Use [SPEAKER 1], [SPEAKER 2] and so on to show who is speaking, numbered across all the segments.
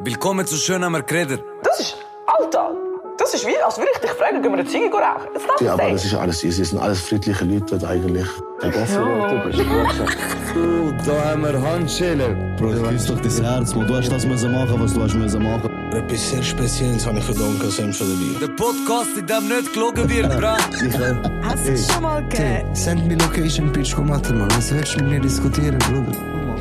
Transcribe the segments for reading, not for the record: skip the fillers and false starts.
[SPEAKER 1] Willkommen zu Schön haben wir geredet.
[SPEAKER 2] Das ist, Alter, das ist wie, als würde ich dich fragen, gehen wir eine Ziege rauchen.
[SPEAKER 3] Ja, aber das ist alles easy. Es sind alles friedliche Leute dort eigentlich. Der Gaffer, ist
[SPEAKER 1] Da haben wir Handschellen.
[SPEAKER 4] Bro, ich küsse doch dein Herz, Bro. Du hast das machen, was du hast machen.
[SPEAKER 3] Etwas sehr Spezielles habe ich für Donker Senf für dich.
[SPEAKER 1] Der Podcast, in dem nicht gelogen wird, bra.
[SPEAKER 5] Hast du es schon mal gegeben?
[SPEAKER 6] Send me location, bitch, komm mal, Mann. Was willst du mit mir diskutieren, Bruder?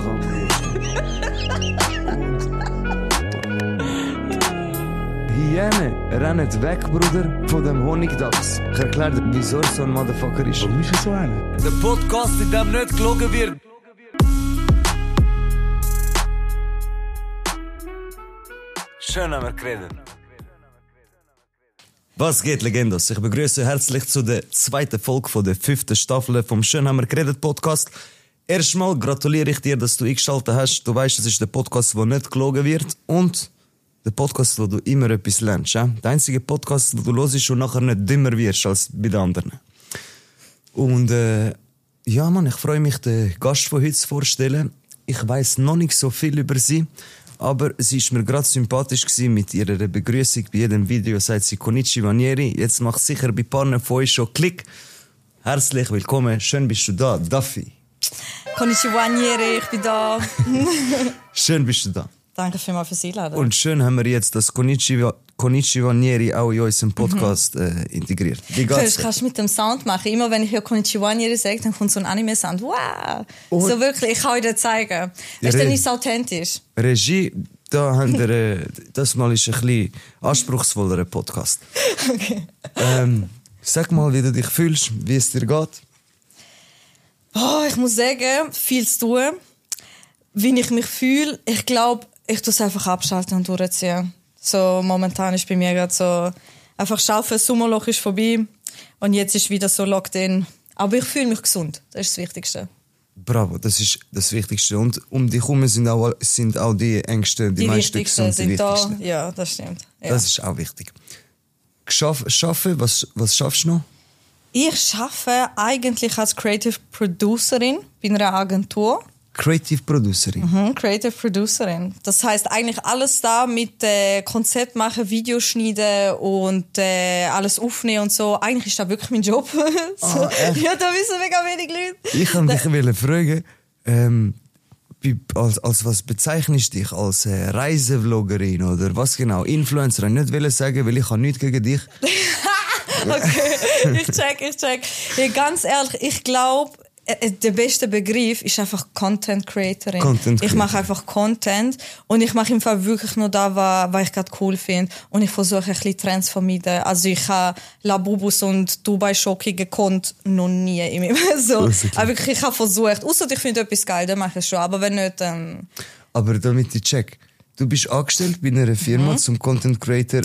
[SPEAKER 6] Hyänen rennen weg, Bruder, von dem Honigdachs. Ich erkläre dir, wieso er so ein Motherfucker ist.
[SPEAKER 4] Warum ist er so einer?
[SPEAKER 1] Der Podcast, in dem nicht gelogen wird. Schön haben wir geredet.
[SPEAKER 7] Was geht, Legendos? Ich begrüße herzlich zu der zweiten Folge von der 5. Staffel vom Schön haben wir geredet Podcast. Erstmal gratuliere ich dir, dass du eingeschaltet hast. Du weißt, das ist der Podcast, der nicht gelogen wird und der Podcast, wo du immer etwas lernst. Ja? Der einzige Podcast, wo du hörst und nachher nicht dümmer wirst als bei den anderen. Und ja, Mann, ich freue mich, den Gast von heute zu vorstellen. Ich weiss noch nicht so viel über sie, aber sie ist mir gerade sympathisch gewesen mit ihrer Begrüßung. Bei jedem Video sagt sie Konnichiwa Nieri. Jetzt macht sicher bei Paaren von euch schon Klick. Herzlich willkommen, schön bist du da, Daffy.
[SPEAKER 5] Konnichiwa Nieri, ich bin da.
[SPEAKER 7] Schön bist du da.
[SPEAKER 5] Danke vielmals fürs Einladen.
[SPEAKER 7] Und schön haben wir jetzt das Konnichiwa Nieri auch in unserem Podcast integriert. Wie geht's dir?
[SPEAKER 5] Kannst du mit dem Sound machen? Immer wenn ich ja Konnichiwa Nieri sage, dann kommt so ein Anime-Sound. Wow! So wirklich, ich kann euch das zeigen. Ist denn nicht so authentisch?
[SPEAKER 7] Regie, da haben wir, das mal ist ein bisschen anspruchsvollerer Podcast.
[SPEAKER 5] Okay.
[SPEAKER 7] Sag mal, wie du dich fühlst, wie es dir geht.
[SPEAKER 5] Oh, ich muss sagen, viel zu tun. Wie ich mich fühle, ich glaube, ich tue es einfach abschalten und durchziehen. So, momentan ist bei mir gerade so, einfach schaffen, das Sommerloch ist vorbei und jetzt ist wieder so Lockdown. Aber ich fühle mich gesund, das ist das Wichtigste.
[SPEAKER 7] Bravo, das ist das Wichtigste. Und um dich herum sind auch die Ängsten, die meisten
[SPEAKER 5] Wichtigsten
[SPEAKER 7] gesund, die
[SPEAKER 5] sind
[SPEAKER 7] wichtigsten.
[SPEAKER 5] da. Ja, das stimmt. Ja.
[SPEAKER 7] Das ist auch wichtig. Schaffen, was schaffst du noch?
[SPEAKER 5] Ich arbeite eigentlich als Creative Producerin bei einer Agentur.
[SPEAKER 7] Creative Producerin.
[SPEAKER 5] Creative Producerin. Das heisst eigentlich alles da mit Konzept machen, Videos schneiden und alles aufnehmen und so. Eigentlich ist das wirklich mein Job. So. Ja, da wissen mega wenig Leute.
[SPEAKER 7] Ich wollte dich fragen, als was bezeichnest du dich? Als Reisevloggerin oder was genau? Influencer? Ich wollte nicht sagen, weil ich habe nichts gegen dich.
[SPEAKER 5] Okay, ich check. Ja, ganz ehrlich, ich glaube, der beste Begriff ist einfach Content Creatorin. Ich mache einfach Content und ich mache im Fall wirklich nur da, was ich gerade cool finde. Und ich versuche ein bisschen Trends zu vermeiden. Also ich habe Labubus und Dubai Schoki gekonnt, noch nie in meinem so. Aber wirklich, ich habe versucht. Ausser ich finde etwas geil, dann mache ich es schon. Aber wenn nicht, dann...
[SPEAKER 7] Aber damit ich check. Du bist angestellt bei einer Firma zum Content Creator.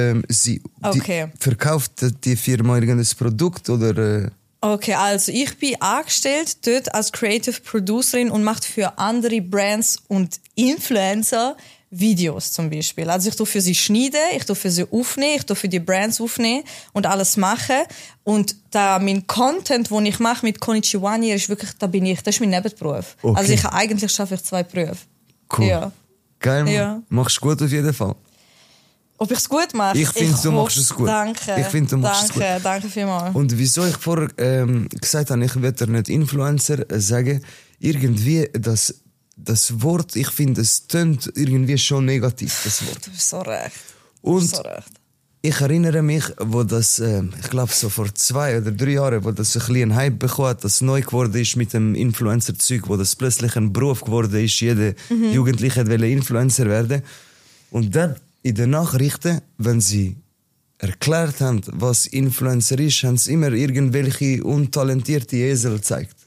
[SPEAKER 5] Okay.
[SPEAKER 7] Verkauft die Firma irgendein Produkt oder...
[SPEAKER 5] Okay, also ich bin angestellt dort als Creative Producerin und mache für andere Brands und Influencer Videos zum Beispiel. Also ich tue für sie schneiden, ich tue für sie aufnehmen, ich tue für die Brands aufnehmen und alles machen. Und da mein Content, den ich mache mit Konnichiwa Nieri, ist wirklich, das ist mein Nebenberuf.
[SPEAKER 7] Okay.
[SPEAKER 5] Also eigentlich schaffe ich 2 Berufe.
[SPEAKER 7] Cool.
[SPEAKER 5] Ja.
[SPEAKER 7] Geil, Mann.
[SPEAKER 5] Ja.
[SPEAKER 7] Machst du gut auf jeden Fall.
[SPEAKER 5] Ob ich es gut mache?
[SPEAKER 7] Ich finde, du machst es gut.
[SPEAKER 5] Danke.
[SPEAKER 7] Ich finde, du machst es gut.
[SPEAKER 5] Danke vielmals.
[SPEAKER 7] Und wieso ich vorher gesagt habe, ich will dir nicht Influencer sagen, irgendwie das Wort, ich finde, es tönt irgendwie schon negativ, das Wort.
[SPEAKER 5] Du bist so recht.
[SPEAKER 7] Und
[SPEAKER 5] so recht.
[SPEAKER 7] ich erinnere mich, wo das, ich glaube so vor 2 oder 3 Jahren, wo das ein bisschen einen Hype bekommen hat, das neu geworden ist mit dem Influencer-Zeug, wo das plötzlich ein Beruf geworden ist, jeder Jugendliche wollte Influencer werden. Und dann in den Nachrichten, wenn sie erklärt haben, was Influencer ist, haben sie immer irgendwelche untalentierte Esel gezeigt.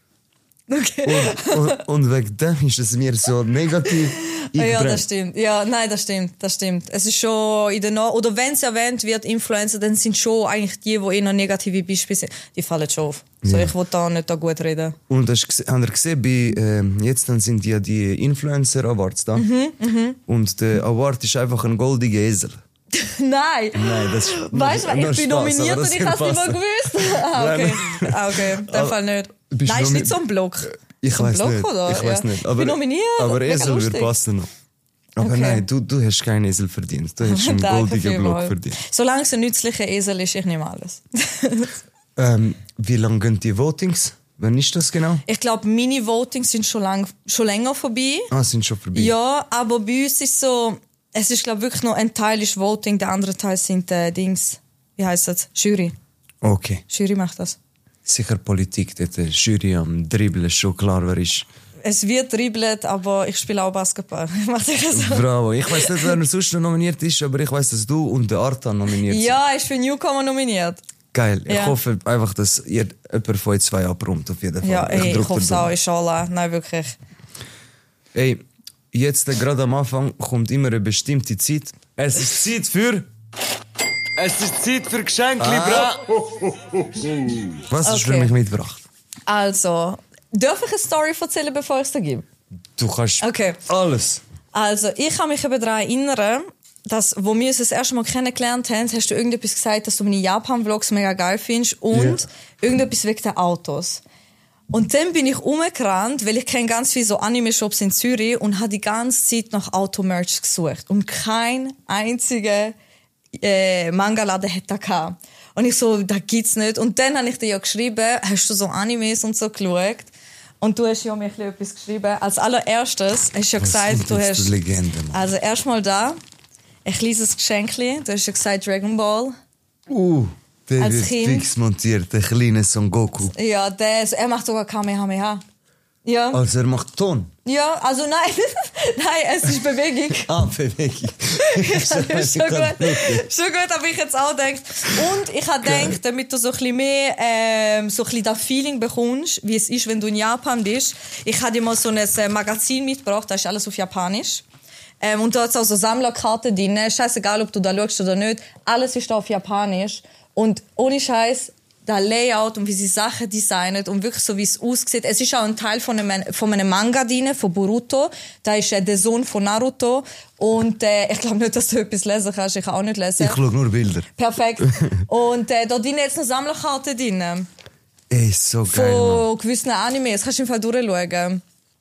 [SPEAKER 5] Okay.
[SPEAKER 7] Und wegen dem ist es mir so negativ eingebrannt.
[SPEAKER 5] Ja, das stimmt. Ja, nein, das stimmt. Es ist schon in der oder wenn es erwähnt wird, Influencer, dann sind schon eigentlich die eher negative Beispiele sind, die fallen schon auf. So, ich will da nicht gut reden.
[SPEAKER 7] Und habt ihr gesehen, jetzt dann sind ja die Influencer Awards da. Und der Award ist einfach ein goldiger Esel.
[SPEAKER 5] Nein!
[SPEAKER 7] Nein, das ist
[SPEAKER 5] weißt du, ich bin nominiert und ich habe es nicht mal gewusst. Okay, in dem Fall nicht. Nein, ist nicht so ein Block.
[SPEAKER 7] Ich weiß
[SPEAKER 5] Block,
[SPEAKER 7] nicht.
[SPEAKER 5] oder?
[SPEAKER 7] Ich weiß
[SPEAKER 5] Ja.
[SPEAKER 7] nicht.
[SPEAKER 5] Ich bin nominiert.
[SPEAKER 7] Aber
[SPEAKER 5] Mega
[SPEAKER 7] Esel würde
[SPEAKER 5] lustig.
[SPEAKER 7] passen noch. Aber
[SPEAKER 5] Okay.
[SPEAKER 7] nein, du hast keinen Esel verdient. Du hast einen
[SPEAKER 5] Danke
[SPEAKER 7] goldigen Block
[SPEAKER 5] vielmals.
[SPEAKER 7] verdient.
[SPEAKER 5] Solange es ein nützlicher Esel ist, ich nehme alles.
[SPEAKER 7] Wie lange gehen die Votings? Wann ist das genau?
[SPEAKER 5] Ich glaube, meine Votings sind schon länger vorbei.
[SPEAKER 7] Sind schon vorbei.
[SPEAKER 5] Ja, aber bei uns ist so, es ist glaube wirklich nur ein Teil ist Voting, der andere Teil sind Dings, wie heisst das? Jury.
[SPEAKER 7] Okay.
[SPEAKER 5] Jury macht das.
[SPEAKER 7] Sicher Politik, dort die Jury am Dribbeln, schon klar, wer ist.
[SPEAKER 5] Es wird dribbelt, aber ich spiele auch Basketball. Ich mach dir so.
[SPEAKER 7] Bravo. Ich weiß nicht, wer sonst noch nominiert ist, aber ich weiß, dass du und der Artan nominiert sind.
[SPEAKER 5] Ja, er ist für Newcomer nominiert.
[SPEAKER 7] Geil. Ich
[SPEAKER 5] Ja.
[SPEAKER 7] hoffe einfach, dass ihr jemand von euch zwei abräumt, auf jeden Fall.
[SPEAKER 5] Ja, ey, ich
[SPEAKER 7] drück
[SPEAKER 5] hoffe
[SPEAKER 7] dir
[SPEAKER 5] es auch,
[SPEAKER 7] Daumen.
[SPEAKER 5] inshallah. Nein, wirklich.
[SPEAKER 7] Ey, jetzt gerade am Anfang kommt immer eine bestimmte Zeit. Es ist Zeit für...
[SPEAKER 1] Es ist Zeit für Geschenke, bra.
[SPEAKER 7] Was hast du für
[SPEAKER 5] Okay.
[SPEAKER 7] mich mitgebracht?
[SPEAKER 5] Also, darf ich eine Story erzählen, bevor ich es dir gebe?
[SPEAKER 7] Du kannst
[SPEAKER 5] Okay.
[SPEAKER 7] alles.
[SPEAKER 5] Also, ich kann mich eben daran erinnern, dass, wo wir uns das erste Mal kennengelernt haben, hast du irgendetwas gesagt, dass du meine Japan-Vlogs mega geil findest und irgendetwas wegen den Autos. Und dann bin ich rumgerannt, weil ich kenne ganz viele so Anime-Shops in Zürich und habe die ganze Zeit nach Automerch gesucht. Und kein einziger Manga-Laden hat das gehabt. Und ich so, das gibt's nicht. Und dann habe ich dir ja geschrieben, hast du so Animes und so geschaut? Und du hast ja mir etwas geschrieben. Als allererstes hast du ja gesagt, du hast...
[SPEAKER 7] Legende, Mann.
[SPEAKER 5] Also erstmal da, ein kleines Geschenkli. Du hast ja gesagt Dragon Ball.
[SPEAKER 7] Der
[SPEAKER 5] Als
[SPEAKER 7] wird
[SPEAKER 5] Kind.
[SPEAKER 7] fix montiert, der kleine Son Goku.
[SPEAKER 5] Ja, er macht sogar Kamehameha. Ja.
[SPEAKER 7] Also er macht Ton.
[SPEAKER 5] Ja, also nein. Nein, es ist Bewegung.
[SPEAKER 7] Bewegung.
[SPEAKER 5] Schon gut. Schon gut, aber ich jetzt auch gedacht. Und ich habe gedacht, damit du so ein bisschen mehr so ein bisschen das Feeling bekommst, wie es ist, wenn du in Japan bist. Ich habe dir mal so ein Magazin mitgebracht, das ist alles auf Japanisch. Und da hat es auch so Sammlerkarten drin. Scheißegal, ob du da schaust oder nicht. Alles ist da auf Japanisch. Und ohne Scheiß, das Layout und wie sie Sachen designen und wirklich so, wie es aussieht. Es ist auch ein Teil von einem Manga drin, von Boruto. Da ist der Sohn von Naruto. Und ich glaube nicht, dass du etwas lesen kannst. Ich kann auch nicht lesen.
[SPEAKER 7] Ich schaue nur Bilder.
[SPEAKER 5] Perfekt. Und da drin jetzt noch Sammlerkarten drin.
[SPEAKER 7] Ey, so geil, Mann.
[SPEAKER 5] Von gewissen Animes. Kannst du im Fall durchschauen.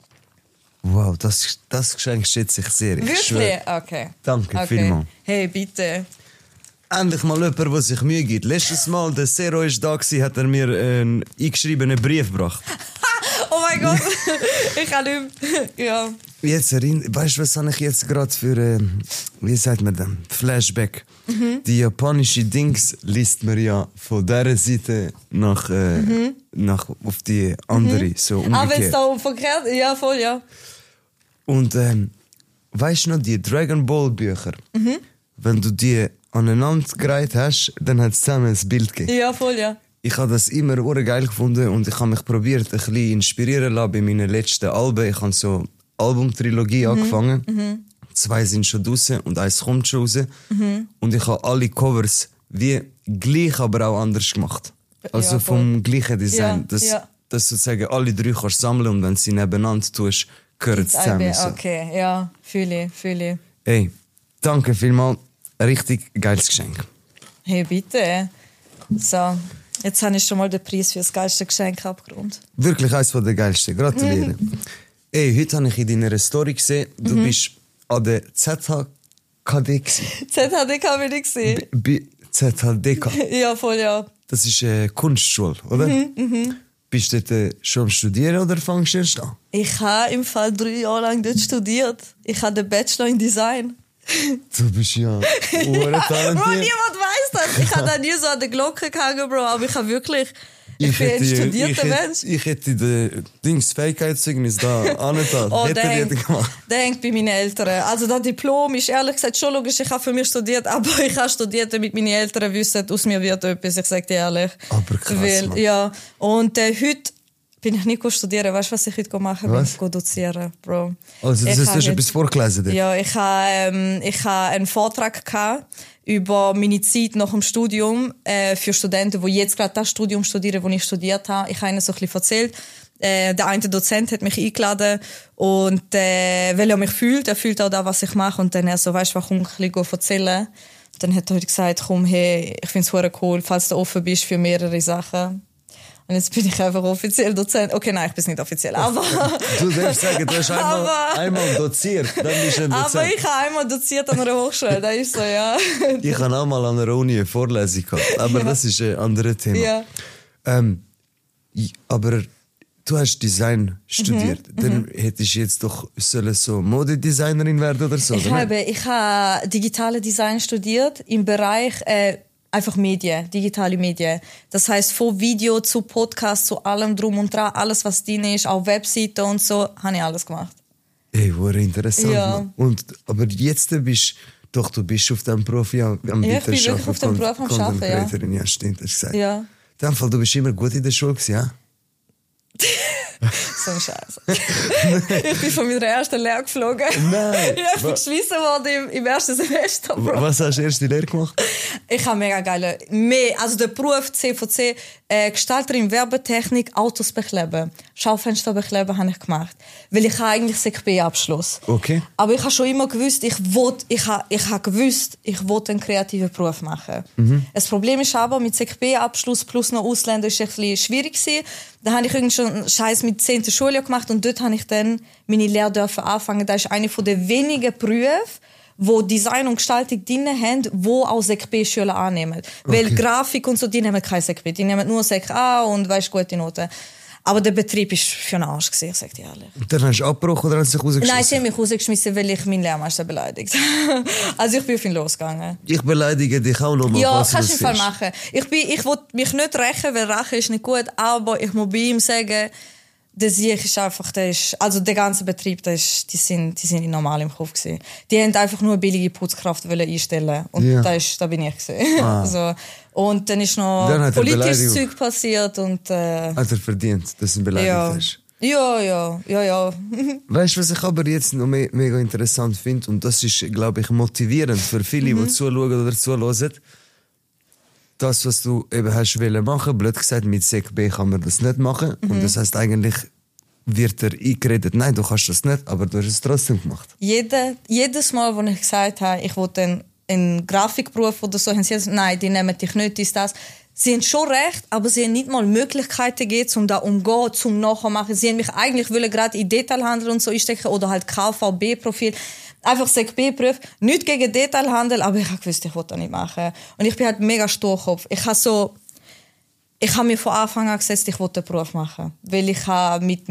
[SPEAKER 7] Wow, das Geschenk schätze ich sehr. Ich
[SPEAKER 5] Wirklich?
[SPEAKER 7] schwöre.
[SPEAKER 5] Okay.
[SPEAKER 7] Danke vielmals.
[SPEAKER 5] Hey, bitte.
[SPEAKER 7] Endlich mal jemand, der sich Mühe gibt. Letztes Mal, der Zero war da, hat er mir einen eingeschriebenen Brief gebracht.
[SPEAKER 5] Oh mein Gott. Ich kann nicht mehr. Ja.
[SPEAKER 7] Jetzt weißt du, was habe ich jetzt gerade für, wie sagt man das, Flashback? Die japanische Dings liest man ja von dieser Seite nach auf die andere, so umgekehrt.
[SPEAKER 5] Aber wenn es da verkehrt, ja, voll, ja.
[SPEAKER 7] Und weißt du noch, die Dragon Ball Bücher, wenn du die aneinander gereiht hast, dann hat es zusammen ein Bild gegeben.
[SPEAKER 5] Ja, voll, ja.
[SPEAKER 7] Ich habe das immer geil gefunden und ich habe mich probiert, ein bisschen inspirieren lassen bei meinen letzten Alben. Ich habe so Albumtrilogie angefangen. 2 sind schon draussen und 1 kommt schon raus. Und ich habe alle Covers wie gleich, aber auch anders gemacht. Also
[SPEAKER 5] Ja,
[SPEAKER 7] vom gleichen Design.
[SPEAKER 5] Ja,
[SPEAKER 7] Dass sozusagen alle 3 kannst sammeln und wenn du sie nebeneinander tust, gehören sie zusammen. So.
[SPEAKER 5] Okay, ja, fühle ich.
[SPEAKER 7] Ey, danke vielmals. Ein richtig geiles Geschenk.
[SPEAKER 5] Hey, bitte. So, jetzt habe ich schon mal den Preis für das geilste Geschenk abgerundet.
[SPEAKER 7] Wirklich eines der geilsten. Gratuliere. Ey, heute habe ich in deiner Story gesehen, du bist an der ZHKD gewesen.
[SPEAKER 5] ZHDK bin ich gesehen.
[SPEAKER 7] ZHDK.
[SPEAKER 5] Ja, voll, ja.
[SPEAKER 7] Das ist eine Kunstschule, oder? Bist du dort schon am Studieren oder fängst du erst an?
[SPEAKER 5] Ich habe im Fall 3 Jahre lang dort studiert. Ich habe den Bachelor in Design.
[SPEAKER 7] Du bist ja
[SPEAKER 5] Bro,
[SPEAKER 7] talentiert.
[SPEAKER 5] niemand weiss das. Ich habe da nie so an der Glocke gehangen, Bro. Aber ich habe wirklich... Ich bin ein studierter Mensch.
[SPEAKER 7] Ich hätte das Fähigkeitszeugnis da angetan.
[SPEAKER 5] Oh,
[SPEAKER 7] hätte
[SPEAKER 5] der
[SPEAKER 7] ich gemacht.
[SPEAKER 5] hängt bei meinen Eltern. Also das Diplom ist ehrlich gesagt schon logisch, ich habe für mich studiert, aber ich habe studiert, damit meine Eltern wissen, aus mir wird etwas, ich sage dir ehrlich.
[SPEAKER 7] Aber krass, Mann.
[SPEAKER 5] Ja. Und heute bin ich nicht studieren. Weißt du, was ich heute machen will?
[SPEAKER 7] Was?
[SPEAKER 5] Dozieren, Bro.
[SPEAKER 7] Also das
[SPEAKER 5] Ich
[SPEAKER 7] hast
[SPEAKER 5] habe
[SPEAKER 7] du etwas vorgelesen dort?
[SPEAKER 5] Ja, ich habe einen Vortrag gehabt über meine Zeit nach dem Studium für Studenten, die jetzt gerade das Studium studieren, das ich studiert habe. Ich habe ihnen so ein bisschen erzählt. Der eine Dozent hat mich eingeladen und weil er mich fühlt, er fühlt auch das, was ich mache. Und dann er so, weißt du, komm, ein bisschen erzählen. Dann hat er heute gesagt, komm, hey, ich finde es cool, falls du offen bist für mehrere Sachen. Und jetzt bin ich einfach offiziell Dozent. Okay, nein, ich bin nicht offiziell, aber...
[SPEAKER 7] Du darfst sagen, du hast einmal doziert, dann bist du ein Dozent.
[SPEAKER 5] Aber ich habe einmal doziert an einer Hochschule, das ist so, ja.
[SPEAKER 7] Ich habe auch mal an einer Uni eine Vorlesung gehabt, aber das ist ein anderes Thema.
[SPEAKER 5] Ja.
[SPEAKER 7] Aber du hast Design studiert, dann hättest du jetzt doch so Modedesignerin werden oder so,
[SPEAKER 5] Ich habe digitale Design studiert im Bereich einfach Medien, digitale Medien. Das heißt von Video zu Podcast, zu allem drum und dran, alles was drin ist, auch Webseiten und so, habe ich alles gemacht.
[SPEAKER 7] Ey, war interessant.
[SPEAKER 5] Ja.
[SPEAKER 7] Aber jetzt bist du bist auf dem Beruf am
[SPEAKER 5] Ja, ich bin wirklich auf dem Beruf am Arbeiten,
[SPEAKER 7] ja. Stimmt, hast du gesagt.
[SPEAKER 5] Ja.
[SPEAKER 7] In dem Fall, du bist immer gut in der Schule gewesen, ja?
[SPEAKER 5] So ein Scheiß. Ich bin von meiner ersten Lehre geflogen.
[SPEAKER 7] Nein.
[SPEAKER 5] Ja, ich bin geschmissen worden im ersten Semester. Bro.
[SPEAKER 7] Was hast du erste Lehre gemacht?
[SPEAKER 5] Ich habe mega geile... Also der Beruf CVC, Gestalterin Werbetechnik, Autos bekleben. Schaufenster bekleben habe ich gemacht. Weil ich habe eigentlich SECB-Abschluss.
[SPEAKER 7] Okay.
[SPEAKER 5] Aber ich habe schon immer gewusst, ich wollte einen kreativen Beruf machen. Das Problem ist aber, mit SECB-Abschluss plus noch Ausländer ist es ein bisschen schwierig gewesen. Da habe ich irgendwie schon Scheiß mit 10. Schuljahr gemacht und dort habe ich dann meine Lehre dürfen anfangen. Das ist eine der wenigen Berufe, wo Design und Gestaltung drin haben, wo auch SECB-Schüler annehmen. Okay. Weil Grafik und so, die nehmen kein SECB. Die nehmen nur SEC A und gute Noten. Aber der Betrieb war für den Arsch, ich sage dir ehrlich.
[SPEAKER 7] Und dann hast du abgebrochen oder hast du dich rausgeschmissen?
[SPEAKER 5] Nein, sie haben mich rausgeschmissen, weil ich meinen Lehrmeister beleidigt. Also ich bin auf ihn losgegangen.
[SPEAKER 7] Ich beleidige dich auch noch mal.
[SPEAKER 5] Ja, kannst du im Fall machen. Ich will mich nicht rächen, weil Rache ist nicht gut, aber ich muss bei ihm sagen, der Sieg ist einfach, also der ganze Betrieb, die sind nicht normal im Kopf gewesen. Die haben einfach nur eine billige Putzkraft einstellen und
[SPEAKER 7] ja.
[SPEAKER 5] da bin ich gewesen. Also, und dann ist noch politisches Zeug passiert und
[SPEAKER 7] hat er verdient, dass du ihn beleidigt hast?
[SPEAKER 5] Ja.
[SPEAKER 7] Weißt du, was ich aber jetzt noch mega interessant finde, und das ist, glaube ich, motivierend für viele, die zuschauen oder zuhören. Das, was du eben hast machen, blöd gesagt, mit SECB kann man das nicht machen. Und das heisst, eigentlich wird er eingeredet, nein, du kannst das nicht, aber du hast es trotzdem gemacht.
[SPEAKER 5] Jedes Mal, wo ich gesagt habe, ich will einen Grafikberuf oder so, haben sie gesagt, nein, die nehmen dich nicht, das. Sie haben schon recht, aber sie haben nicht mal Möglichkeiten gegeben, um da umzugehen, zum Nachmachen. Sie haben mich eigentlich gerade in Detailhandel und so einstecken oder halt KVB-Profil. Einfach SECB-Prüf, nicht gegen Detailhandel, aber ich habe gewusst, ich wollte das nicht machen. Und ich bin halt mega Sturkopf. Ich habe mir von Anfang an gesetzt, ich wollte den Beruf machen. Weil ich habe mit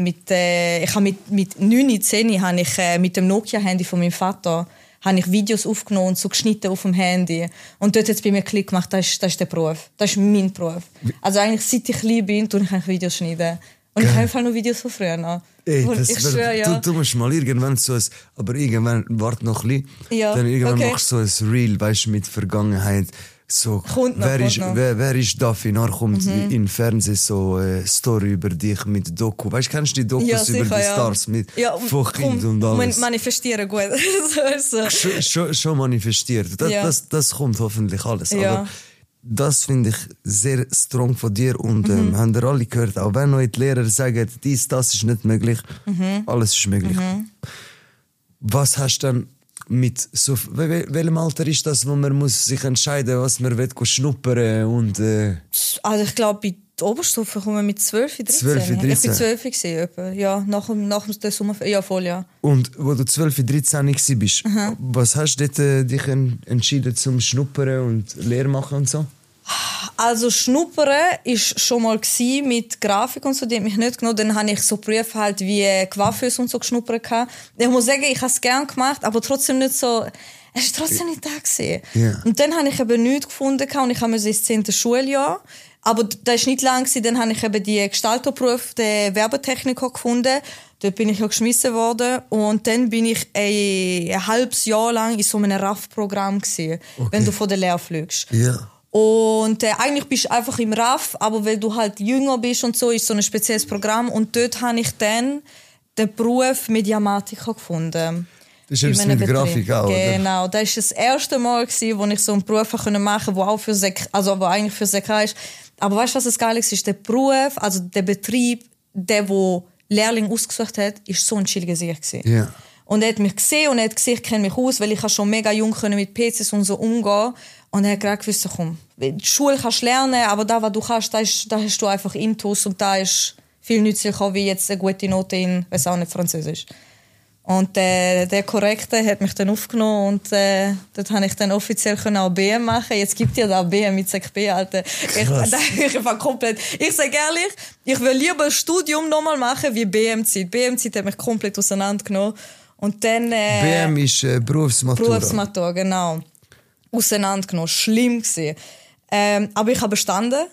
[SPEAKER 5] 9, 10 habe ich mit dem Nokia-Handy von meinem Vater habe ich Videos aufgenommen und so geschnitten auf dem Handy. Und dort hat es bei mir Klick gemacht, das ist der Beruf. Das ist mein Beruf. Also eigentlich, seit ich klein bin, tue ich eigentlich Videos schneiden. Und ich habe einfach nur Videos von früher noch.
[SPEAKER 7] Ey, du musst mal irgendwann aber irgendwann, warte noch ein bisschen, dann irgendwann machst du so ein Reel, weißt du, mit Vergangenheit. So, wer ist Daffy? Kommt in Fernsehen so eine Story über dich mit Doku. Weißt du, kennst du die Dokus über die Stars mit von Kind und alles?
[SPEAKER 5] Manifestieren gut.
[SPEAKER 7] Schon manifestiert. Das kommt hoffentlich alles.
[SPEAKER 5] Ja.
[SPEAKER 7] Aber das finde ich sehr strong von dir und haben ihr alle gehört, auch wenn euch die Lehrer sagen, das ist nicht möglich, alles ist möglich. Was hast du dann mit so, welchem Alter ist das, wo man muss sich entscheiden, was man will schnuppern und
[SPEAKER 5] Also ich glaube, bei der Oberstufe kommen wir mit 12, 13.
[SPEAKER 7] 12, 13.
[SPEAKER 5] Ich bin 12 gewesen, ja, nach der Sommerferien, ja voll, ja.
[SPEAKER 7] Und wo du 12, 13 warst, was hast du dort dich entschieden zum Schnuppern und Lehre machen und so?
[SPEAKER 5] Also Schnuppern war schon mal mit Grafik und so, die hat mich nicht genommen. Dann habe ich so Berufe halt wie Coiffeuse und so geschnuppert. Ich muss sagen, ich habe es gerne gemacht, aber trotzdem nicht so... Es war trotzdem nicht da gewesen.
[SPEAKER 7] Yeah.
[SPEAKER 5] Und dann habe ich eben nichts gefunden und ich habe ins 10. Schuljahr. Aber das war nicht lang gewesen. Dann habe ich eben die Gestalterberuf, den Werbetechniker gefunden. Dort bin ich ja geschmissen worden. Und dann bin ich ein halbes Jahr lang in so einem RAF-Programm gewesen, wenn du von der Lehre fliegst.
[SPEAKER 7] Yeah.
[SPEAKER 5] Und eigentlich bist du einfach im RAF, aber weil du halt jünger bist und so, ist so ein spezielles Programm. Und dort habe ich dann den Beruf Mediamatiker gefunden.
[SPEAKER 7] Das ist etwas mit Grafik auch, oder?
[SPEAKER 5] Genau, das war das erste Mal, wo ich so einen Beruf machen konnte, der auch für aber eigentlich für SEK ist. Aber weißt du, was das Geile ist? Der Beruf, also der Betrieb, der Lehrling ausgesucht hat, ist so ein chilliger Sieg gewesen.
[SPEAKER 7] Yeah.
[SPEAKER 5] Und er hat mich gesehen und er hat gesehen, ich kenne mich aus, weil ich schon mega jung mit PCs und so umgehen. Und er hat gerade gewusst, komm, die Schule kannst du lernen, aber da, was du kannst, da hast du einfach Intus und da ist viel nützlicher wie jetzt eine gute Note in, weiß auch nicht, Französisch. Und der Korrekte hat mich dann aufgenommen und dort habe ich dann offiziell auch BM machen. Jetzt gibt ja da BM mit SECB, Alter. Ich war komplett. Ich sage ehrlich, ich will lieber ein Studium nochmal machen wie BM-Zeit. BM-Zeit hat mich komplett auseinandergenommen. Und dann
[SPEAKER 8] BM ist Berufsmatura.
[SPEAKER 5] Berufsmatura, genau. Auseinandergenommen. Schlimm gewesen. Aber ich habe bestanden.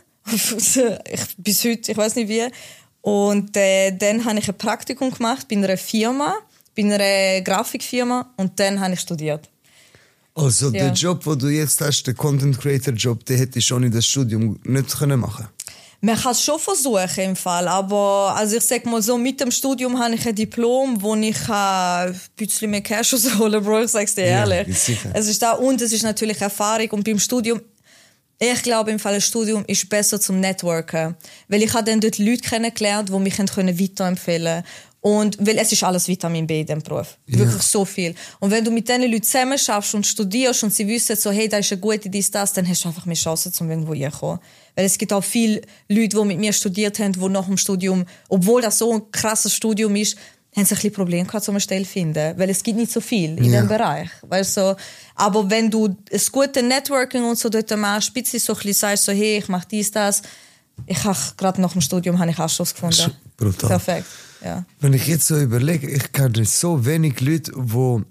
[SPEAKER 5] Bis heute, ich weiß nicht wie. Und dann habe ich ein Praktikum gemacht bei einer Firma. Bei einer Grafikfirma und dann habe ich studiert.
[SPEAKER 8] Also der Job, den du jetzt hast, der Content Creator Job, den hättest du schon in das Studium nicht machen können?
[SPEAKER 5] Man kann es schon versuchen im Fall, aber also ich sag mal so, mit dem Studium habe ich ein Diplom, wo ich ein bisschen mehr Cash rausholen kann, Bro, ich sag's dir ehrlich.
[SPEAKER 8] Ja,
[SPEAKER 5] es ist da und es ist natürlich Erfahrung und beim Studium, ich glaube im Fall, ein Studium ist besser zum Networken, weil ich habe dann dort Leute kennengelernt, die mich weiterempfehlen können. Und, weil es ist alles Vitamin B in diesem Beruf. Wirklich so viel. Und wenn du mit diesen Leuten zusammen schaffst und studierst und sie wissen so, hey, da ist eine gute das, dann hast du einfach mehr Chancen, um irgendwo hinzukommen. Weil es gibt auch viele Leute, die mit mir studiert haben, die nach dem Studium, obwohl das so ein krasses Studium ist, haben sie ein bisschen Probleme gehabt, um eine Stelle zu finden. Weil es gibt nicht so viel in diesem Bereich. Weißt du? Aber wenn du ein gutes Networking und so dort machst, spitze so ein bisschen sagst, so, hey, ich mache das. Ich habe gerade nach dem Studium einen Anschluss gefunden.
[SPEAKER 8] Brutal.
[SPEAKER 5] Perfekt. Ja.
[SPEAKER 8] Wenn ich jetzt so überlege, ich kenne so wenig Leute, die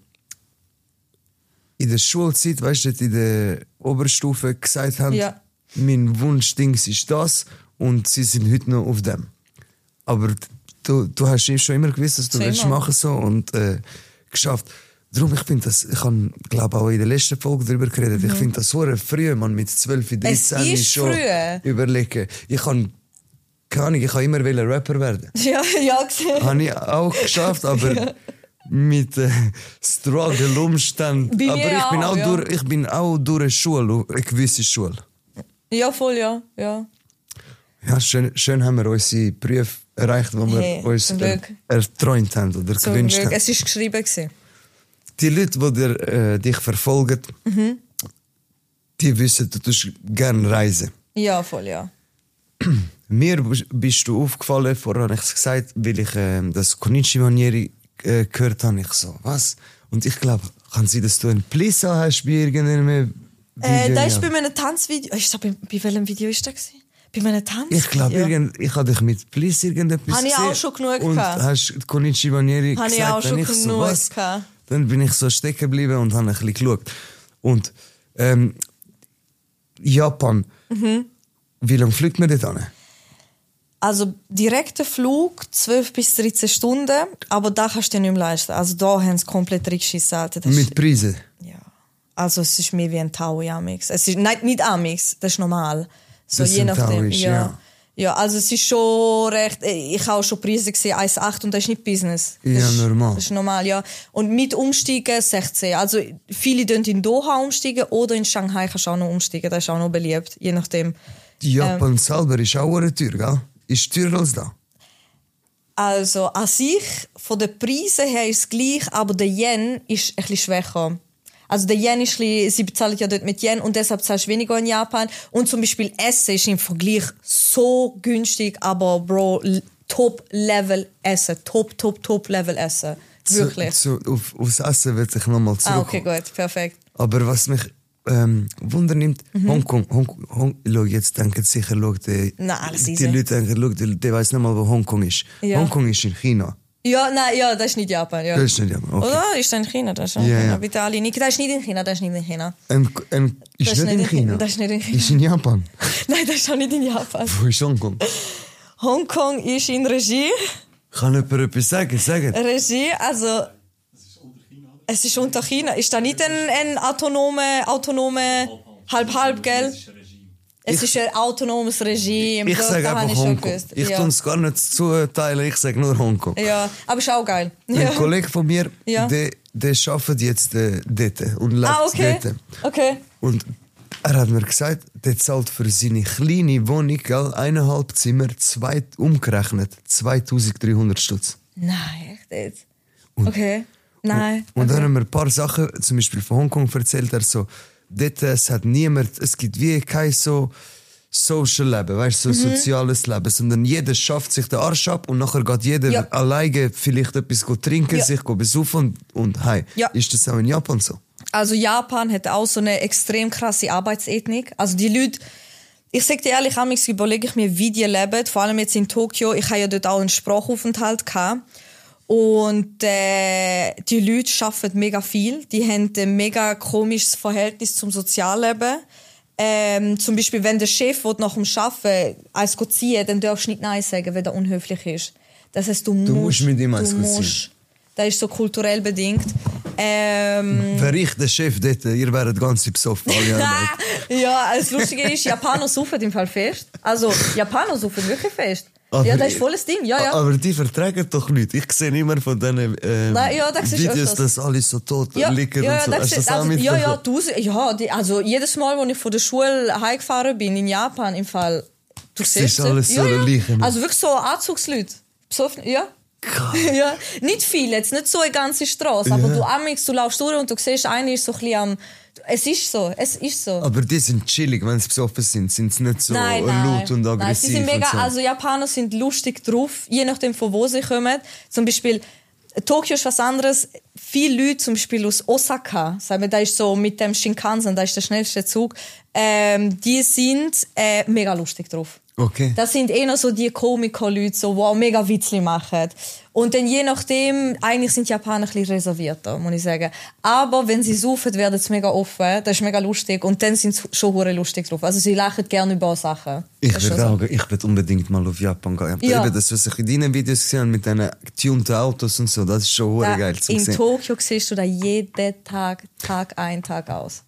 [SPEAKER 8] in der Schulzeit, weißt du, in der Oberstufe gesagt haben, mein Wunschding ist das und sie sind heute noch auf dem. Aber du hast schon immer gewusst, dass du willst machen so und geschafft. Darum, ich finde das, ich habe, glaube auch in der letzten Folge darüber geredet, ich finde das so früh, man mit 12, 13 schon überlegen. Ich habe immer Rapper werden.
[SPEAKER 5] Ja, gesehen.
[SPEAKER 8] Habe ich auch geschafft, aber mit Struggle, Umständen. Aber ich bin auch durch eine Schule, eine gewisse Schule.
[SPEAKER 5] Ja, voll, ja.
[SPEAKER 8] Ja, schön haben wir unsere Prüfe erreicht, die wir uns erträumt haben oder gewünscht haben.
[SPEAKER 5] Es war geschrieben.
[SPEAKER 8] Die Leute, die dich verfolgen, die wissen, du tust gerne reisen.
[SPEAKER 5] Ja, voll, ja.
[SPEAKER 8] Mir bist du aufgefallen, vorher habe ich es gesagt, weil ich das Konichi-Manieri gehört habe. Ich so, was? Und ich glaube, kann sein, dass du ein Plisa hast bei irgendeinem Video?
[SPEAKER 5] Das ist bei meinem Tanzvideo. Bei welchem Video war das? Bei meinem Tanzvideo?
[SPEAKER 8] Ich glaube, ich habe dich mit Plisa irgendetwas gesehen.
[SPEAKER 5] Habe ich auch schon genug
[SPEAKER 8] und
[SPEAKER 5] gehabt.
[SPEAKER 8] Hast Konichi-Manieri gesagt.
[SPEAKER 5] Habe ich auch schon
[SPEAKER 8] genug
[SPEAKER 5] so, was? Gehabt.
[SPEAKER 8] Dann bin ich so stecken geblieben und habe ein bisschen geschaut. Und Japan, wie lange fliegt man dort hin?
[SPEAKER 5] Also direkter Flug 12 bis 13 Stunden, aber da kannst du dir nicht mehr leisten. Also da haben sie komplett reingeschissen.
[SPEAKER 8] Mit Preisen?
[SPEAKER 5] Ja. Also es ist mehr wie ein Tau, Amix. Es ist nicht Amix, das ist normal. So
[SPEAKER 8] das
[SPEAKER 5] je nachdem.
[SPEAKER 8] Ist,
[SPEAKER 5] ja, also es ist schon recht. Ich habe auch schon Preise gesehen, 1,8 und das ist nicht Business.
[SPEAKER 8] Normal.
[SPEAKER 5] Das ist normal, ja. Und mit Umsteigen 16. Also viele gehen in Doha umsteigen oder in Shanghai kannst du auch noch umsteigen. Das ist auch noch beliebt, je nachdem.
[SPEAKER 8] Japan selber ist auch eine Tür, gell? Ist teurer als da?
[SPEAKER 5] Also an sich, von den Preisen her ist es gleich, aber der Yen ist ein bisschen schwächer. Also der Yen ist sie bezahlen ja dort mit Yen und deshalb zahlst du weniger in Japan. Und zum Beispiel Essen ist im Vergleich so günstig, aber Bro, Top-Level Essen. Top-Level Essen. Wirklich.
[SPEAKER 8] Aufs Essen will ich nochmal zurück.
[SPEAKER 5] Okay, gut, perfekt.
[SPEAKER 8] Aber was mich Wunder nimmt, Hongkong, schau, jetzt denken sicher, die Leute denken, der weiss nicht mal, wo Hongkong ist. Ja. Hongkong ist in China.
[SPEAKER 5] Ja, das ist nicht Japan. Ja.
[SPEAKER 8] Das ist nicht Japan, okay.
[SPEAKER 5] Oder? Ist das in China? Das ist in China. Bitte alle nicht. Das ist nicht in China,
[SPEAKER 8] Ist nicht in China? Das ist nicht in China? Ist in Japan?
[SPEAKER 5] Nein, das ist auch nicht in Japan.
[SPEAKER 8] Wo ist Hongkong?
[SPEAKER 5] Hongkong ist in Regie.
[SPEAKER 8] Kann jemand etwas sagen?
[SPEAKER 5] Regie, also... Es ist unter China. Ist da nicht ein autonome halb, gell? Es ist ein autonomes Regime.
[SPEAKER 8] Ich sage einfach Hongkong. Ich tue es gar nicht zuteilen, ich sage nur Hongkong.
[SPEAKER 5] Ja, aber ist auch geil.
[SPEAKER 8] Ein Kollege von mir, der arbeitet jetzt dort und lebt dort.
[SPEAKER 5] Okay.
[SPEAKER 8] Und er hat mir gesagt, der zahlt für seine kleine Wohnung, 1,5 Zimmer, umgerechnet 2300 Stutz.
[SPEAKER 5] Nein, echt jetzt? Okay. Nein.
[SPEAKER 8] Und dann haben wir ein paar Sachen, zum Beispiel von Hongkong erzählt, dort es gibt wie kein so Social Leben, weißt du, so soziales Leben, sondern jeder schafft sich den Arsch ab und nachher geht jeder alleine vielleicht etwas trinken, sich besaufen und heim. Ja. Ist das auch in Japan so?
[SPEAKER 5] Also Japan hat auch so eine extrem krasse Arbeitsethnik. Also die Leute, ich sag dir ehrlich, manchmal überlege ich mir, wie die leben, vor allem jetzt in Tokio. Ich habe ja dort auch einen Sprachaufenthalt gehabt. Und die Leute arbeiten mega viel. Die haben ein mega komisches Verhältnis zum Sozialleben. Zum Beispiel, wenn der Chef nach dem Arbeiten eins ziehen, dann darfst du nicht Nein sagen, wenn er unhöflich ist. Das heißt, du musst
[SPEAKER 8] mit ihm eins ziehen.
[SPEAKER 5] Das ist so kulturell bedingt.
[SPEAKER 8] Wäre ich der Chef dort, ihr wäret ganz besoffen.
[SPEAKER 5] Ja, das Lustige ist, Japaner saufen im Fall fest. Also, Japaner saufen wirklich fest.
[SPEAKER 8] Aber
[SPEAKER 5] ja, das ist volles Ding, ja.
[SPEAKER 8] Aber die vertragen doch nicht. Ich sehe immer von diesen Videos, dass alle so tot liegen und so. Hast du das auch mitbekommen?
[SPEAKER 5] Also jedes Mal, als ich von der Schule heimgefahren bin in Japan, im Fall, du siehst
[SPEAKER 8] es. Alles so liegen.
[SPEAKER 5] Also wirklich so Anzugsleute. Ja. Ja, nicht viel, jetzt nicht so eine ganze Straße, aber du laufst durch und du siehst, einer ist so ein bisschen am... Es ist so.
[SPEAKER 8] Aber die sind chillig, wenn sie besoffen sind. Sind sie nicht so laut und aggressiv?
[SPEAKER 5] Nein, sie sind mega,
[SPEAKER 8] so.
[SPEAKER 5] also Japaner sind lustig drauf, je nachdem von wo sie kommen. Zum Beispiel, Tokio ist was anderes. Viele Leute, zum Beispiel aus Osaka, sagen wir, da ist so mit dem Shinkansen, da ist der schnellste Zug, die sind mega lustig drauf.
[SPEAKER 8] Okay.
[SPEAKER 5] Das sind eher so die Komiker-Leute, so, die auch mega Witzli machen. Und dann je nachdem, eigentlich sind die Japaner ein bisschen reservierter, muss ich sagen. Aber wenn sie saufen, werden sie mega offen. Das ist mega lustig. Und dann sind sie schon hure lustig drauf. Also sie lachen gerne über Sachen.
[SPEAKER 8] Ich will unbedingt mal auf Japan gehen. Ja. Das, was ich in deinen Videos gesehen habe, mit diesen getunten Autos und so, das ist schon hure geil zu sehen.
[SPEAKER 5] In Tokio siehst du da jeden Tag ein, Tag aus.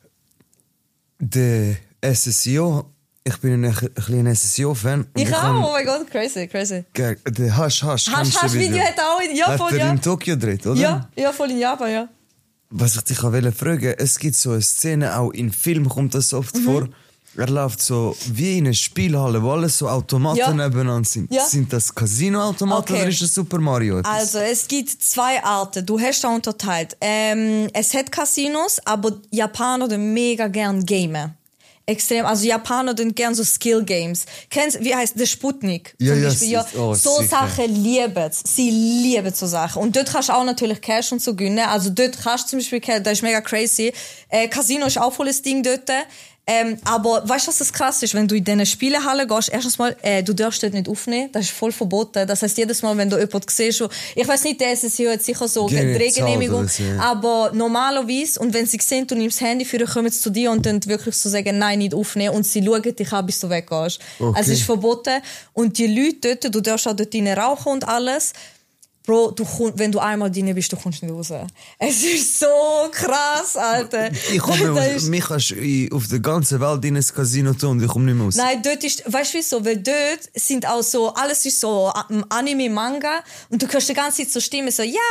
[SPEAKER 8] Der SSIO... Ich bin ein kleiner SSIO-Fan.
[SPEAKER 5] Ich auch, oh mein Gott, crazy.
[SPEAKER 8] Der
[SPEAKER 5] Hasch-Video hat auch in Japan,
[SPEAKER 8] hat er in Tokio gedreht, oder?
[SPEAKER 5] Ja, voll in Japan, ja.
[SPEAKER 8] Was ich dich fragen wollte, es gibt so eine Szene, auch in Filmen kommt das oft vor, er läuft so wie in einer Spielhalle, wo alles so Automaten nebeneinander sind. Ja. Sind das Casino-Automaten oder ist das Super Mario?
[SPEAKER 5] Also, es gibt zwei Arten. Du hast da unterteilt. Es hat Casinos, aber Japaner den mega gern gamen. Extrem, also Japaner tun gerne so Skill-Games. Kennst wie heißt der Sputnik?
[SPEAKER 8] Ja,
[SPEAKER 5] so sicher. Sachen lieben sie lieben so Sachen. Und dort kannst du auch natürlich Cash und so gewinnen. Also dort kannst du zum Beispiel, das ist mega crazy. Casino ist auch volles Ding dort. Aber weißt du, was das krass ist? Wenn du in diese Spielehalle gehst, erstens mal, du darfst dort nicht aufnehmen. Das ist voll verboten. Das heisst, jedes Mal, wenn du jemanden siehst, ich weiss nicht, der SSIO hat sicher so eine Drehgenehmigung. Aber normalerweise, und wenn sie sehen, du nimmst das Handy für, kommen sie zu dir und dann wirklich so sagen, nein, nicht aufnehmen. Und sie schauen dich an, bis du weggehst. Okay. Also es ist verboten. Und die Leute dort, du darfst auch dort rein rauchen und alles. Bro, wenn du einmal drin bist, du kommst nicht raus. Es ist so krass, Alter.
[SPEAKER 8] Mich kannst du auf der ganzen Welt in ein Casino tun und ich komme nicht mehr raus.
[SPEAKER 5] Nein, dort ist, weißt du wieso? Weil dort sind auch so, alles ist so Anime, Manga und du hörst die ganze Zeit so Stimmen so, ja,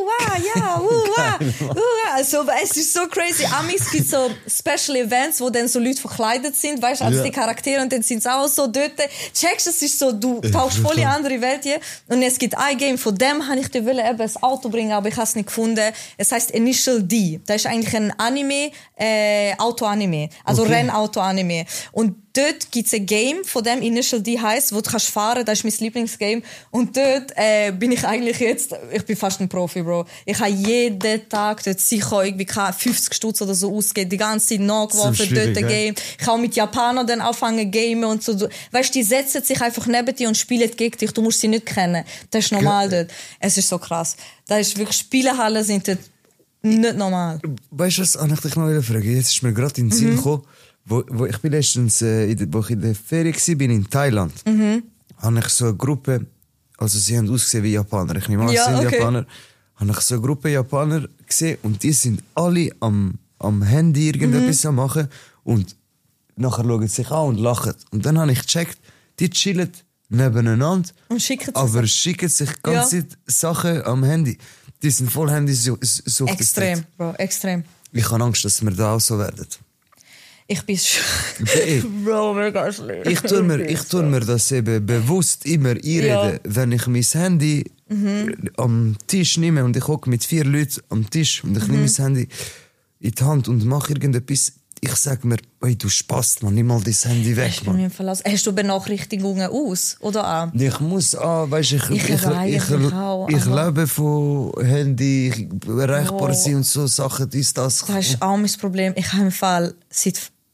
[SPEAKER 5] also, es ist so crazy. Es gibt so Special Events, wo dann so Leute verkleidet sind, weißt du, als die Charaktere und dann sind sie auch so dort. Checkst, es ist so, du tauchst voll in eine andere Welt hier und es gibt ein Game von dem, habe ich dir eben das Auto bringen, aber ich habe es nicht gefunden. Es heißt Initial D. Das ist eigentlich ein Anime, Auto-Anime. Also Rennauto-Anime. Und dort gibt es ein Game, von dem Initial D heisst, wo du kannst fahren. Das ist mein Lieblingsgame. Und dort bin ich eigentlich jetzt, ich bin fast ein Profi, Bro. Ich habe jeden Tag dort sicher irgendwie 50 Stutz oder so ausgegeben, die ganze Zeit nachgeworfen, dort ein Game. Ich kann auch mit Japanern dann anfangen gamen und so. Weißt du, die setzen sich einfach neben dir und spielen gegen dich. Du musst sie nicht kennen. Das ist normal dort. Es ist so krass. Das ist wirklich, Spielehallen sind dort nicht normal.
[SPEAKER 8] Weißt du was, ich dich noch fragen. Jetzt ist mir gerade in den Sinn gekommen, wo ich bin letztens, wo ich in der Ferien war, in Thailand, habe ich so eine Gruppe, also sie haben ausgesehen wie Japaner, ich nehme an, sie sind Japaner, habe ich so eine Gruppe Japaner gesehen und die sind alle am Handy irgendetwas am machen und nachher schauen sie sich an und lachen. Und dann habe ich gecheckt, die chillen nebeneinander,
[SPEAKER 5] und schicken
[SPEAKER 8] sich ganze Sachen am Handy. Die sind voll Handy so
[SPEAKER 5] extrem, Bro, extrem.
[SPEAKER 8] Ich habe Angst, dass wir da auch so werden.
[SPEAKER 5] Ich bin Bro, mega schlimm.
[SPEAKER 8] Ich tu mir das eben bewusst immer einreden, wenn ich mein Handy am Tisch nehme und ich hocke mit 4 Leuten am Tisch und ich nehme mein Handy in die Hand und mache irgendetwas. Ich sage mir, hey, du spast, man, nimm mal dein Handy weg, man.
[SPEAKER 5] Hast du Benachrichtigungen aus, oder an?
[SPEAKER 8] Ich muss weißt, ich lebe von Handy, erreichbar sein und so Sachen, das.
[SPEAKER 5] Das ist auch mein Problem. Ich habe im Fall seit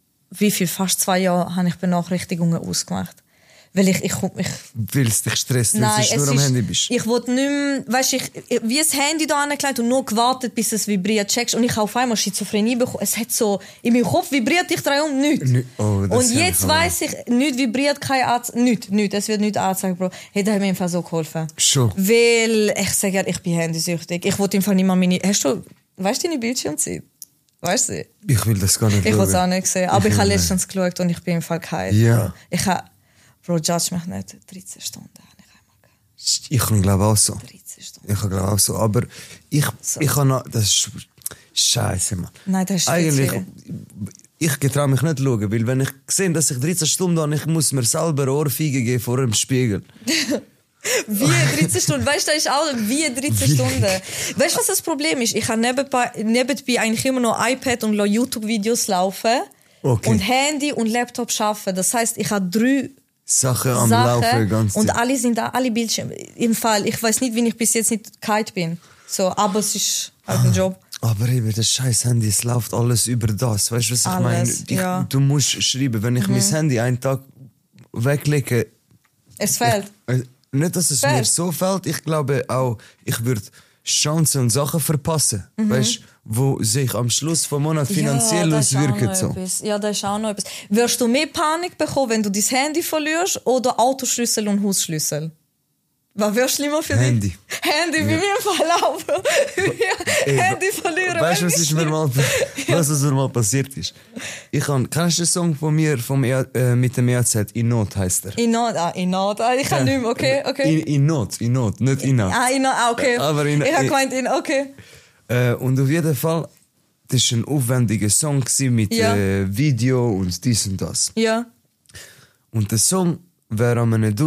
[SPEAKER 5] fast 2 Jahren habe ich Benachrichtigungen ausgemacht. Weil ich
[SPEAKER 8] weil es dich stresst, weil du nur am Handy bist.
[SPEAKER 5] Ich wollte nicht mehr, weißt, wie das Handy da angelegt und nur gewartet, bis es vibriert, checkst. Und ich habe auf einmal Schizophrenie bekommen. Es hat so, in meinem Kopf vibriert, ich drehe um, nichts. Und jetzt weiss ich, nichts vibriert, keine Anzeige, nichts. Es wird nichts angezeigt, Bro. Hey, das hat mir einfach so geholfen.
[SPEAKER 8] Schon.
[SPEAKER 5] Weil, ich sage ja, ich bin handysüchtig. Ich wollte einfach nicht mal weißt du deine Bildschirmzeit? Weißt du?
[SPEAKER 8] Ich will das gar nicht
[SPEAKER 5] schauen. Ich will es auch nicht sehen. Aber ich habe letztens geschaut und ich bin im Fall kein.
[SPEAKER 8] Ja.
[SPEAKER 5] Bro, judge mich nicht. 13 Stunden habe ich einmal gehabt.
[SPEAKER 8] Ich glaube auch so.
[SPEAKER 5] 13 Stunden.
[SPEAKER 8] Ich glaube auch so. Aber ich habe noch... Das ist Scheiße, Mann.
[SPEAKER 5] Nein, das ist
[SPEAKER 8] eigentlich, ich getraue mich nicht schauen, weil wenn ich sehe, dass ich 13 Stunden habe, ich muss mir selber Ohrfeige geben vor dem Spiegel.
[SPEAKER 5] Wie 13 Stunden? Weißt du, das ist auch wie 13 Stunden. Weißt du, was das Problem ist? Ich habe nebenbei eigentlich immer noch iPad und YouTube-Videos laufen.
[SPEAKER 8] Okay.
[SPEAKER 5] Und Handy und Laptop arbeiten. Das heisst, ich habe 3
[SPEAKER 8] Sachen am Laufen ganz
[SPEAKER 5] und alle sind da, alle Bildschirme. Im Fall, ich weiß nicht, wie ich bis jetzt nicht kalt bin. So, aber es ist halt ein Job.
[SPEAKER 8] Aber eben, das scheiß Handy, es läuft alles über das. Weißt du, was ich meine? Du musst schreiben, wenn ich mein Handy einen Tag weglege.
[SPEAKER 5] Es fällt.
[SPEAKER 8] Nicht, dass es mir so fällt. Ich glaube auch, ich würde Chancen und Sachen verpassen. Weißt du, wo sich am Schluss vom Monat finanziell auswirken. So.
[SPEAKER 5] Ja, das ist auch noch etwas. Wirst du mehr Panik bekommen, wenn du dein Handy verlierst oder Autoschlüssel und Hausschlüssel? Was wäre schlimmer für dich?
[SPEAKER 8] Handy,
[SPEAKER 5] wie mir im Fall laufen. Handy verlieren.
[SPEAKER 8] Weißt du, was mir mal passiert ist? Kennst du den Song von mir mit dem EAZ? In Not heisst er.
[SPEAKER 5] In Not. Ich kann nicht mehr, okay.
[SPEAKER 8] In Not, nicht in Not.
[SPEAKER 5] In Not, okay.
[SPEAKER 8] Aber
[SPEAKER 5] ich habe gemeint okay.
[SPEAKER 8] Und auf jeden Fall, das war ein aufwendiger Song mit Video und dies und das.
[SPEAKER 5] Ja.
[SPEAKER 8] Und der Song wäre am einem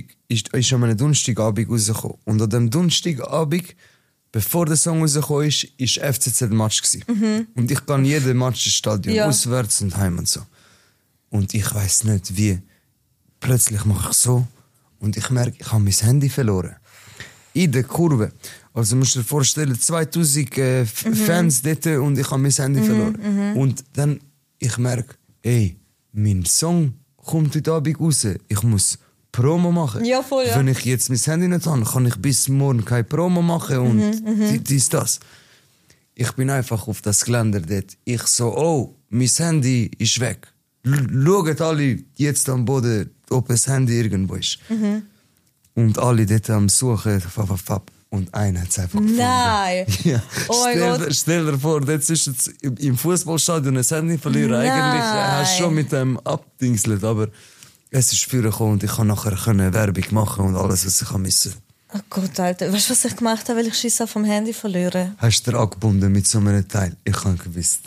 [SPEAKER 8] Donnerstagabend rausgekommen. Und an dem Donnerstagabend, bevor der Song rausgekommen ist, war FCZ-Match. Und ich gehe jeden Match ins Stadion, auswärts und heim und so. Und ich weiss nicht wie. Plötzlich mache ich so und ich merke, ich habe mein Handy verloren. In der Kurve. Also musst du dir vorstellen, 2000 Fans dort und ich habe mein Handy verloren. Und dann, ich merke, mein Song kommt heute Abend raus. Ich muss Promo machen.
[SPEAKER 5] Ja, voll, ja.
[SPEAKER 8] Wenn ich jetzt mein Handy nicht habe, kann ich bis morgen keine Promo machen und das. Ich bin einfach auf das Geländer dort. Ich so, mein Handy ist weg. Schaut alle jetzt am Boden, ob das Handy irgendwo ist. Und alle dort am Suchen. Und einer hat es einfach gefunden.
[SPEAKER 5] Nein!
[SPEAKER 8] Ja.
[SPEAKER 5] Oh mein Gott.
[SPEAKER 8] Stell dir vor, dort ist im Fußballstadion ein Handy verlieren. Eigentlich hast du schon mit dem abdingselt, aber es ist früher gekommen und ich konnte nachher Werbung machen und alles, was ich musste.
[SPEAKER 5] Oh Gott, Alter. Weißt du, was ich gemacht habe, weil ich Schiss vom Handy verlieren?
[SPEAKER 8] Hast du dir angebunden mit so einem Teil? Ich habe gewusst.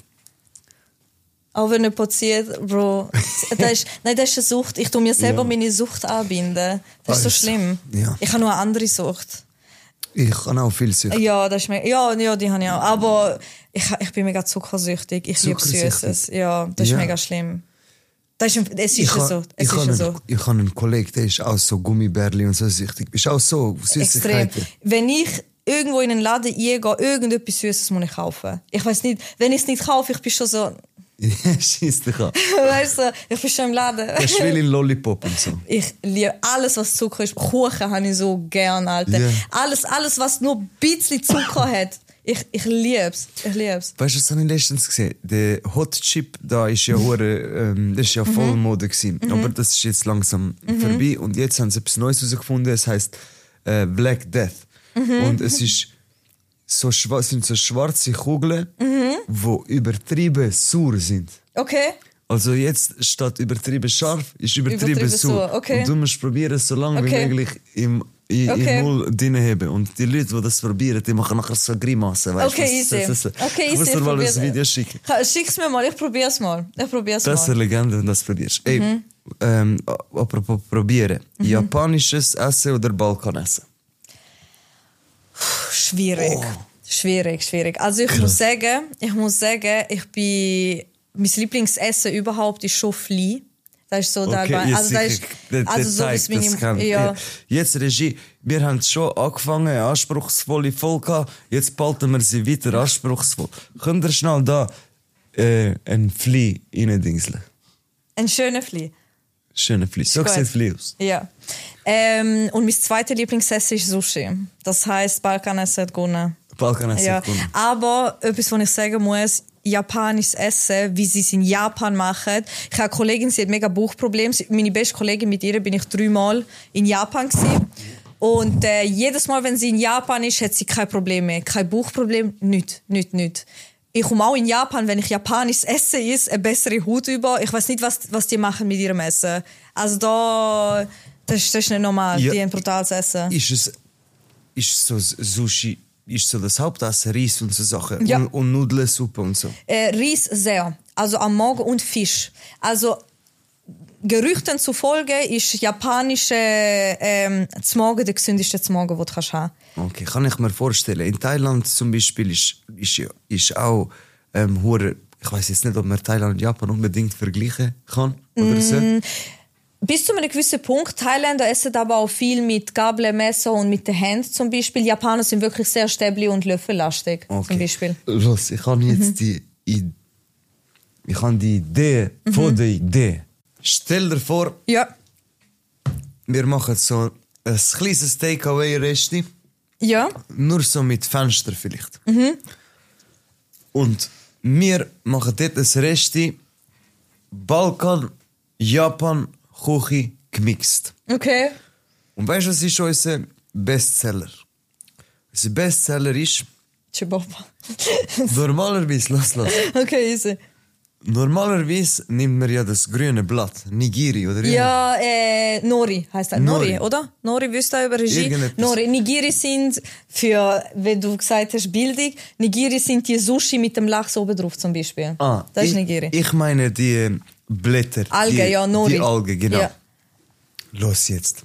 [SPEAKER 5] Auch wenn jemand zieht, Bro. Das ist eine Sucht. Ich tue mir selber meine Sucht anbinden. Das ist so schlimm.
[SPEAKER 8] Ja.
[SPEAKER 5] Ich habe nur eine andere Sucht.
[SPEAKER 8] Ich habe auch viel Sucht.
[SPEAKER 5] Ja, das ist ja, die habe ich auch. Aber ich bin mega zuckersüchtig. Ich liebe Süßes. Ja, das ist mega schlimm. Es ist so. Ich
[SPEAKER 8] habe einen Kollegen, der ist auch so Gummibärli und so süchtig. Ist auch so Süßigkeiten.
[SPEAKER 5] Extrem. Wenn ich irgendwo in einen Laden gehe, irgendetwas Süßes muss ich kaufen. Ich weiß nicht, wenn ich es nicht kaufe, ich bin schon so...
[SPEAKER 8] Schieß dich an.
[SPEAKER 5] Weißt du, ich bin schon im Laden.
[SPEAKER 8] Ich will in Lollipop und so.
[SPEAKER 5] Ich liebe alles, was Zucker ist. Kuchen habe ich so gern, Alter. Yeah. Alles, was nur ein bisschen Zucker hat. Ich liebe es. Weißt
[SPEAKER 8] du, was habe ich letztens gesehen? Der Hot Chip, da ist ja das ist ja voll Mode gewesen. Aber das ist jetzt langsam vorbei. Und jetzt haben sie etwas Neues herausgefunden. Es heisst Black Death. Und es ist sind so schwarze Kugeln, die übertrieben sauer sind.
[SPEAKER 5] Okay.
[SPEAKER 8] Also jetzt statt übertrieben scharf, ist übertrieben sauer.
[SPEAKER 5] Okay.
[SPEAKER 8] Und du musst probieren, so lange wie möglich im
[SPEAKER 7] in null drin haben. Und die Leute, die das probieren, die machen nachher so Grimassen.
[SPEAKER 5] Okay, easy.
[SPEAKER 7] Ich muss dir mal ein Video schicken.
[SPEAKER 5] Schick's mir mal, ich probier's mal.
[SPEAKER 7] Das ist eine Legende, wenn du das probierst. Ey, apropos probieren. Japanisches Essen oder Balkanessen?
[SPEAKER 5] Schwierig. Schwierig. Also ich muss sagen, mein Lieblingsessen überhaupt ist schon Fli. Das ist so
[SPEAKER 7] okay,
[SPEAKER 5] also das ist so das Minimum. Ja.
[SPEAKER 7] Jetzt Regie, wir haben schon angefangen, eine anspruchsvolle Folge. Jetzt behalten wir sie weiter anspruchsvoll. Könnt ihr schnell da ein Fli reindingseln?
[SPEAKER 5] Ein schöner Fli.
[SPEAKER 7] Schöner Fli. So sieht Fli aus.
[SPEAKER 5] Ja. Und mein zweites Lieblingsessen ist Sushi. Das heisst, Balkanessen hat gewonnen.
[SPEAKER 7] Balkanessen hat gewonnen.
[SPEAKER 5] Aber etwas, was ich sagen muss, japanisches Essen, wie sie es in Japan machen. Ich habe eine Kollegin, sie hat mega Bauchprobleme. Meine beste Kollegin, mit ihr bin ich 3 Mal in Japan gewesen. Und jedes Mal, wenn sie in Japan ist, hat sie kein Problem mehr. Kein Bauchproblem, nichts. Ich komme auch in Japan, wenn ich japanisches Essen esse, eine bessere Haut über. Ich weiß nicht, was die machen mit ihrem Essen. Also das ist nicht normal, die ein brutales Essen.
[SPEAKER 7] Ist so Sushi... Ist so das Hauptessen, Reis und so Sachen?
[SPEAKER 5] Ja.
[SPEAKER 7] Und Nudelsuppe und so?
[SPEAKER 5] Reis sehr. Also am Morgen und Fisch. Also Gerüchten zufolge ist japanische Z'Morgen der gesündeste Z'Morgen, den du haben kannst.
[SPEAKER 7] Okay, kann ich mir vorstellen. In Thailand zum Beispiel ist auch ich weiß jetzt nicht, ob man Thailand und Japan unbedingt vergleichen kann oder so.
[SPEAKER 5] Bis zu einem gewissen Punkt. Thailänder essen aber auch viel mit Gabel, Messer und mit den Händen zum Beispiel. Japaner sind wirklich sehr stäbli und löffellastig zum Beispiel.
[SPEAKER 7] Los, ich habe jetzt die Idee von der Idee. Stell dir vor, wir machen so ein kleines Takeaway-Resti.
[SPEAKER 5] Ja.
[SPEAKER 7] Nur so mit Fenster vielleicht. Und wir machen dort ein Resti Balkan, Japan, Küche gemixt.
[SPEAKER 5] Okay.
[SPEAKER 7] Und weißt du, was ist unser Bestseller? Unser Bestseller ist...
[SPEAKER 5] Chiboba.
[SPEAKER 7] Normalerweise, lass.
[SPEAKER 5] Okay, easy.
[SPEAKER 7] Normalerweise nimmt man ja das grüne Blatt, Nigiri, oder?
[SPEAKER 5] Ja, Nori heisst das. Nori, oder? Nori, wisst ihr über Regie? Nori. Nigiri sind, für, wenn du gesagt hast, Bildung, Nigiri sind die Sushi mit dem Lachs oben drauf zum Beispiel. Das ist Nigiri.
[SPEAKER 7] Ich meine die Blätter.
[SPEAKER 5] Alge, Nori.
[SPEAKER 7] Die Alge, genau.
[SPEAKER 5] Ja.
[SPEAKER 7] Los jetzt.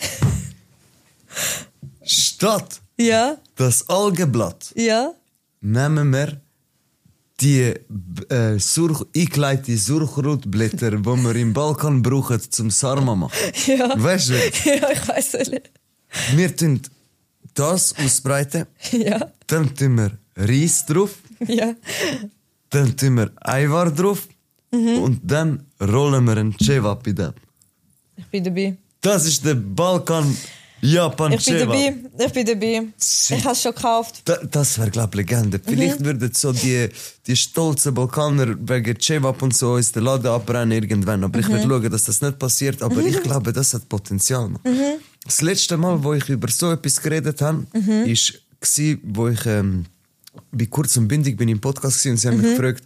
[SPEAKER 7] Statt das Algenblatt nehmen wir die eingeleiteten Surchrotblätter, die wir im Balkan brauchen, zum Sarma machen.
[SPEAKER 5] Ja.
[SPEAKER 7] Weißt du?
[SPEAKER 5] Ja, ich weiss nicht.
[SPEAKER 7] Wir tun das ausbreiten.
[SPEAKER 5] Ja.
[SPEAKER 7] Dann tun wir Reis drauf.
[SPEAKER 5] Ja.
[SPEAKER 7] Dann tun wir Eiwar drauf. Und dann rollen wir einen Cevap in dem.
[SPEAKER 5] Ich bin dabei.
[SPEAKER 7] Das ist der Balkan Japan Cevap.
[SPEAKER 5] Ich bin dabei. Ich habe es schon gekauft.
[SPEAKER 7] Das wäre, glaube ich, Legende. Vielleicht würden so die stolzen Balkaner wegen Cevap und so uns den Laden abbrennen irgendwann. Aber ich würde schauen, dass das nicht passiert. Aber ich glaube, das hat Potenzial. Das letzte Mal, wo ich über so etwas geredet habe, war, wo ich bei Kurz und Bündig bin im Podcast gewesen, und sie haben mich gefragt,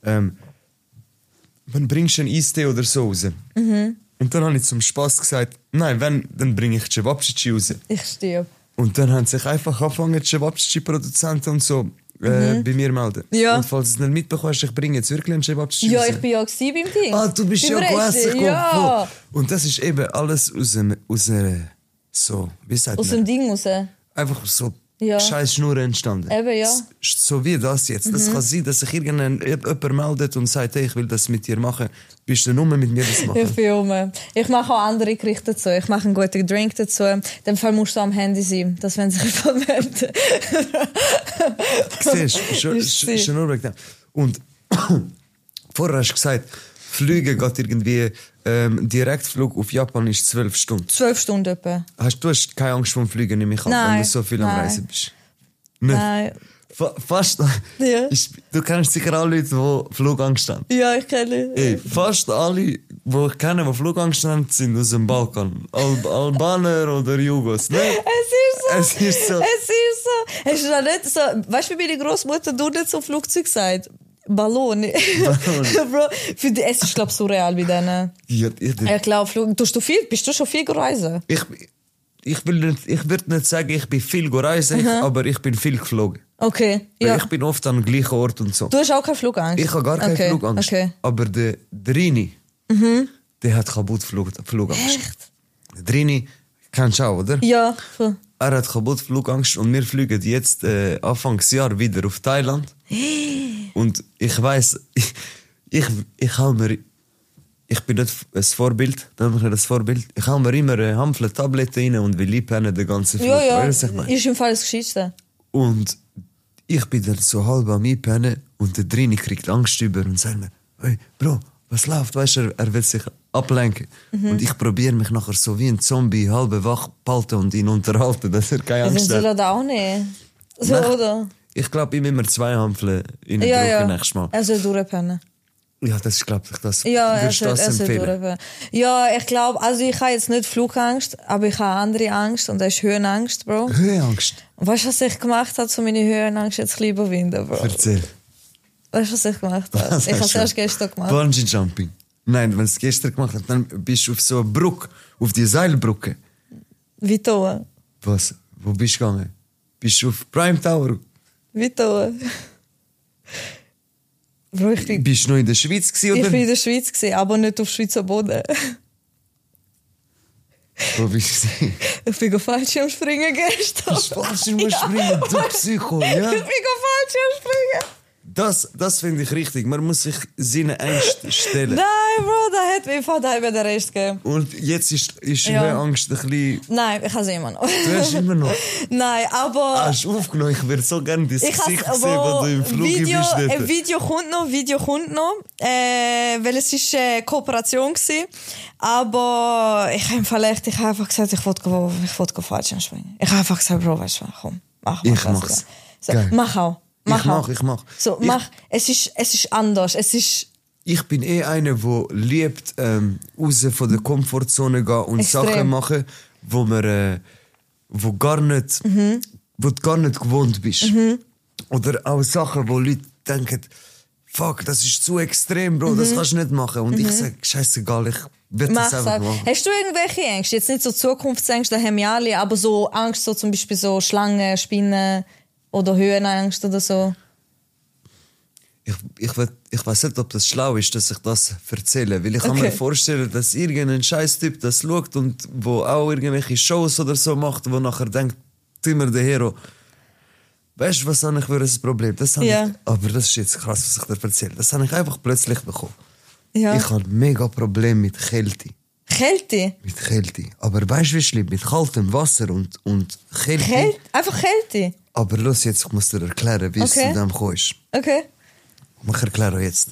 [SPEAKER 7] wann bringst du einen Eistee oder so raus? Und dann habe ich zum Spass gesagt, nein, wenn, dann bringe ich Cevapcici raus.
[SPEAKER 5] Ich stehe.
[SPEAKER 7] Und dann haben sich einfach angefangen, Cevapcici-Produzenten und so bei mir melden.
[SPEAKER 5] Ja.
[SPEAKER 7] Und falls du es nicht mitbekommst, ich bringe jetzt wirklich einen Cevapcici
[SPEAKER 5] Ja,
[SPEAKER 7] raus.
[SPEAKER 5] ich bin ja beim Ding.
[SPEAKER 7] Ah, du bist ja gegessen.
[SPEAKER 5] Ja.
[SPEAKER 7] Und das ist eben alles aus so, wie sagt
[SPEAKER 5] Aus
[SPEAKER 7] man?
[SPEAKER 5] dem Ding raus.
[SPEAKER 7] Einfach so
[SPEAKER 5] Ja.
[SPEAKER 7] scheiß Schnur entstanden.
[SPEAKER 5] Eben, ja.
[SPEAKER 7] So wie das jetzt. Das kann sein, dass sich jemand meldet und sagt, hey, ich will das mit dir machen. Bist du nur mit mir das machen?
[SPEAKER 5] Ich bin rum. Ich mache auch andere Gerichte dazu. Ich mache einen guten Drink dazu. In dem Fall musst du am Handy sein, dass wenn sich jemand meldet.
[SPEAKER 7] Siehst du, schon nur wegen dem. Und vorher hast du gesagt, Flüge geht irgendwie, Direktflug auf Japan ist 12 Stunden.
[SPEAKER 5] 12 Stunden etwa.
[SPEAKER 7] Du hast keine Angst vom Fliegen, nehme ich an, wenn du so viel am Reisen bist? Nicht?
[SPEAKER 5] Nein.
[SPEAKER 7] Fast.
[SPEAKER 5] Ja.
[SPEAKER 7] Du kennst sicher alle Leute, die Flugangst haben.
[SPEAKER 5] Ja, ich kenne.
[SPEAKER 7] Ey, fast alle, die ich kenne, die Flugangst haben, sind aus dem Balkan. Albaner oder Jugos. Ne?
[SPEAKER 5] Es ist so. Hast du da nicht so... Weißt du, wie meine Großmutter nicht zum Flugzeug sagt? Ballon. Bro, für die es ist, glaube ich, surreal wie denen.
[SPEAKER 7] Ja,
[SPEAKER 5] ich glaube, bist du schon viel gereist?
[SPEAKER 8] ich würde nicht sagen, ich bin viel reisen, aber ich bin viel geflogen.
[SPEAKER 5] Okay,
[SPEAKER 8] Weil
[SPEAKER 5] ja.
[SPEAKER 8] ich bin oft an dem gleichen Ort und so.
[SPEAKER 5] Du hast auch keine Flugangst?
[SPEAKER 8] Ich habe gar keine Flugangst.
[SPEAKER 5] Okay.
[SPEAKER 8] Aber der Rini, der hat kaputt Flugangst.
[SPEAKER 5] Echt?
[SPEAKER 8] Der Rini, kennst du auch, oder?
[SPEAKER 5] Ja, voll.
[SPEAKER 8] Er hat kaputt Flugangst und wir fliegen jetzt Anfangsjahr wieder auf Thailand. Und ich weiss, ich bin nicht ein Vorbild, Ich habe mir immer eine Handvoll Tabletten rein und will einpennen den ganzen Flug.
[SPEAKER 5] Ja,
[SPEAKER 8] Weißt du, was ich meine?
[SPEAKER 5] ist im Fall das Gescheitste.
[SPEAKER 8] Und ich bin dann so halb am Einpennen und der Drini kriegt Angst über und sagt mir, hey Bro, was läuft? Weißt du, er will sich ablenken. Und ich probiere mich nachher so wie ein Zombie halb wach behalten und ihn unterhalten, dass er keine Angst
[SPEAKER 5] Soll er
[SPEAKER 8] hat.
[SPEAKER 5] das auch nicht? So, oder?
[SPEAKER 8] Ich glaube, ihm immer 2 Hampfeln in den Druck nächstes Mal.
[SPEAKER 5] Er soll durchpennen.
[SPEAKER 8] Ja, das ist, glaube ich, das
[SPEAKER 5] Ja,
[SPEAKER 8] würdest du das empfehlen?
[SPEAKER 5] durchpennen. Ja, ich glaube, also ich habe jetzt nicht Flugangst, aber ich habe andere Angst und das ist Höhenangst, Bro.
[SPEAKER 8] Höhenangst?
[SPEAKER 5] Und weißt du, was ich gemacht habe, um meine Höhenangst jetzt zu überwinden, Bro?
[SPEAKER 8] Erzähl.
[SPEAKER 5] Weißt du, was ich gemacht habe? Ich habe es erst gestern gemacht.
[SPEAKER 8] Bungee Jumping. Nein, wenn du es gestern gemacht hast, dann bist du auf so eine Brücke, auf die Seilbrücke.
[SPEAKER 5] Wie da?
[SPEAKER 8] Was? Wo bist du gegangen? Bist du auf Prime Tower?
[SPEAKER 5] Wie da? Bro,
[SPEAKER 8] Bist du noch in der Schweiz gewesen, oder?
[SPEAKER 5] Ich war in der Schweiz, aber nicht auf Schweizer Boden.
[SPEAKER 8] Wo bist du?
[SPEAKER 5] Ich bin Fallschirmspringen gestern.
[SPEAKER 8] Bist du Fallschirmspringen, du Psycho, ja?
[SPEAKER 5] Ich bin Fallschirmspringen.
[SPEAKER 8] Das finde ich richtig. Man muss sich seine Ängste stellen.
[SPEAKER 5] Nein, Bro, da hat mir Vater den Rest gegeben.
[SPEAKER 8] Und jetzt ist Höhenangst ein bisschen...
[SPEAKER 5] Nein, ich habe es immer noch.
[SPEAKER 8] Du hast immer noch?
[SPEAKER 5] Nein, aber...
[SPEAKER 8] Hast du aufgenommen? Ich würde so gerne dein Gesicht sehen,
[SPEAKER 5] wo
[SPEAKER 8] wo du im Flug bist.
[SPEAKER 5] Ein Video kommt noch. Weil es ist eine Kooperation war. Aber ich habe einfach gesagt, ich wollte Fallschirmspringen. Ich habe einfach gesagt, Bro, weißt du, komm, mach.
[SPEAKER 8] Ich mach's.
[SPEAKER 5] So, mach auch.
[SPEAKER 8] Ich mach.
[SPEAKER 5] So, mach. Es ist anders.
[SPEAKER 8] Ich bin einer, der liebt, raus von der Komfortzone gehen und
[SPEAKER 5] Extrem.
[SPEAKER 8] Sachen machen, wo du gar nicht gewohnt bist. Oder auch Sachen, wo Leute denken, fuck, das ist zu extrem, Bro, das kannst du nicht machen. Und ich sage, scheißegal, ich will das einfach machen.
[SPEAKER 5] Hast du irgendwelche Ängste? Jetzt nicht so Zukunftsängste, da haben wir alle, aber so Angst, so zum Beispiel so Schlangen, Spinnen oder Höhenangst oder so?
[SPEAKER 8] Ich weiß nicht, ob das schlau ist, dass ich das erzähle. Weil ich kann mir vorstellen, dass irgendein Scheiß-Typ das schaut und wo auch irgendwelche Shows oder so macht, wo nachher denkt, immer der Hero. Weißt du, was habe ich für ein Problem? Aber das ist jetzt krass, was ich dir erzähle. Das habe ich einfach plötzlich bekommen. Ja. Ich habe mega Probleme mit Kälte.
[SPEAKER 5] Kälte?
[SPEAKER 8] Mit Kälte. Aber weißt du, wie schlimm? Mit kaltem Wasser und Kälte.
[SPEAKER 5] Einfach Kälte?
[SPEAKER 8] Aber los, jetzt ich muss dir erklären, wie es zu dem kommst.
[SPEAKER 5] Okay.
[SPEAKER 8] Ich erkläre jetzt.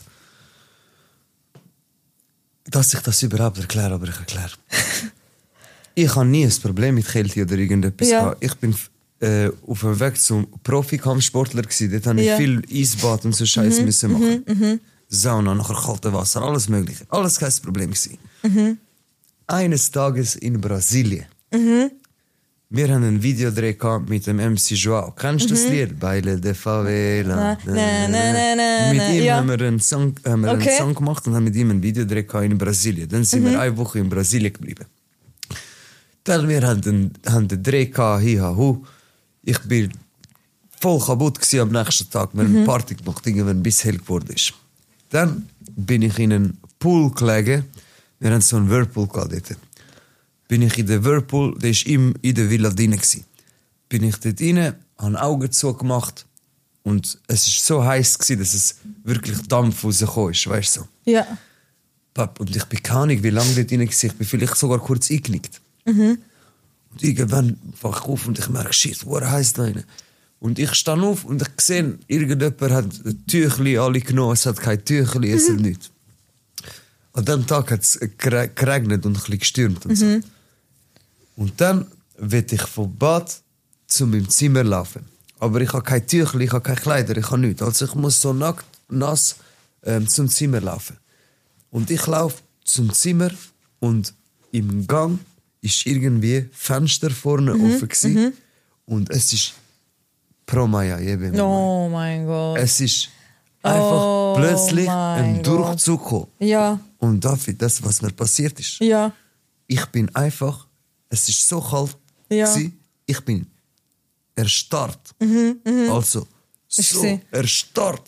[SPEAKER 8] Dass ich das überhaupt erkläre, aber ich erkläre. Ich habe nie ein Problem mit Kälte oder irgendetwas. Ja. Ich bin auf dem Weg zum Profikampfsportler gsi. Dort habe ich viel Eisbad und so Scheiß müssen machen. Sauna, nachher kaltes Wasser, alles mögliche. Alles kein Problem gsi. Eines Tages in Brasilien. Wir haben ein Videodreh mit dem MC Joao. Kennst du das Lied? Baile de Favela. Mit ihm haben wir einen Song gemacht und haben mit ihm ein Videodreh in Brasilien. Dann sind wir eine Woche in Brasilien geblieben. Dann wir haben den Dreh hier. Ich bin voll kaputt am nächsten Tag. Wir haben eine Party gemacht, irgendwann bis hell geworden ist. Dann bin ich in einen Pool gelegen. Wir haben so einen Whirlpool dort. Bin ich in der Whirlpool, der war in der Villa drin. Bin ich dort rein, habe Augen zugemacht und es war so heiß, dass es wirklich Dampf rausgekommen ist, weißt du so.
[SPEAKER 5] Ja.
[SPEAKER 8] Und ich bin keine Ahnung, wie lange dort drin war. Ich bin vielleicht sogar kurz eingenickt. Und irgendwann wache ich auf und ich merke, shit, wo heiß da rein. Und ich stehe auf und ich sehe, irgendjemand hat ein Tüchli alle genommen, es hat kein Tüchli, es hat nichts. An dem Tag hat es geregnet und ein bisschen gestürmt und so. Und dann will ich vom Bad zu meinem Zimmer laufen. Aber ich habe kein Tüchli, ich habe keine Kleider, ich habe nichts. Also ich muss so nackt, nass zum Zimmer laufen. Und ich laufe zum Zimmer und im Gang ist irgendwie Fenster vorne offen gewesen. Und es ist Promaya.
[SPEAKER 5] Oh mein Gott.
[SPEAKER 8] Es ist einfach plötzlich ein Durchzug gekommen.
[SPEAKER 5] Ja.
[SPEAKER 8] Und David, das, was mir passiert ist.
[SPEAKER 5] Ja.
[SPEAKER 8] Ich bin einfach, es ist so kalt
[SPEAKER 5] Ja.
[SPEAKER 8] Ich bin erstarrt. Also, so erstarrt.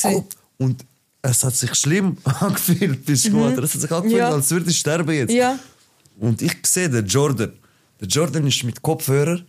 [SPEAKER 8] Und es hat sich schlimm angefühlt, bis später. Es hat sich angefühlt, als würde ich sterben jetzt.
[SPEAKER 5] Ja. Und
[SPEAKER 8] ich sehe den Jordan. Der Jordan ist mit Kopfhörer,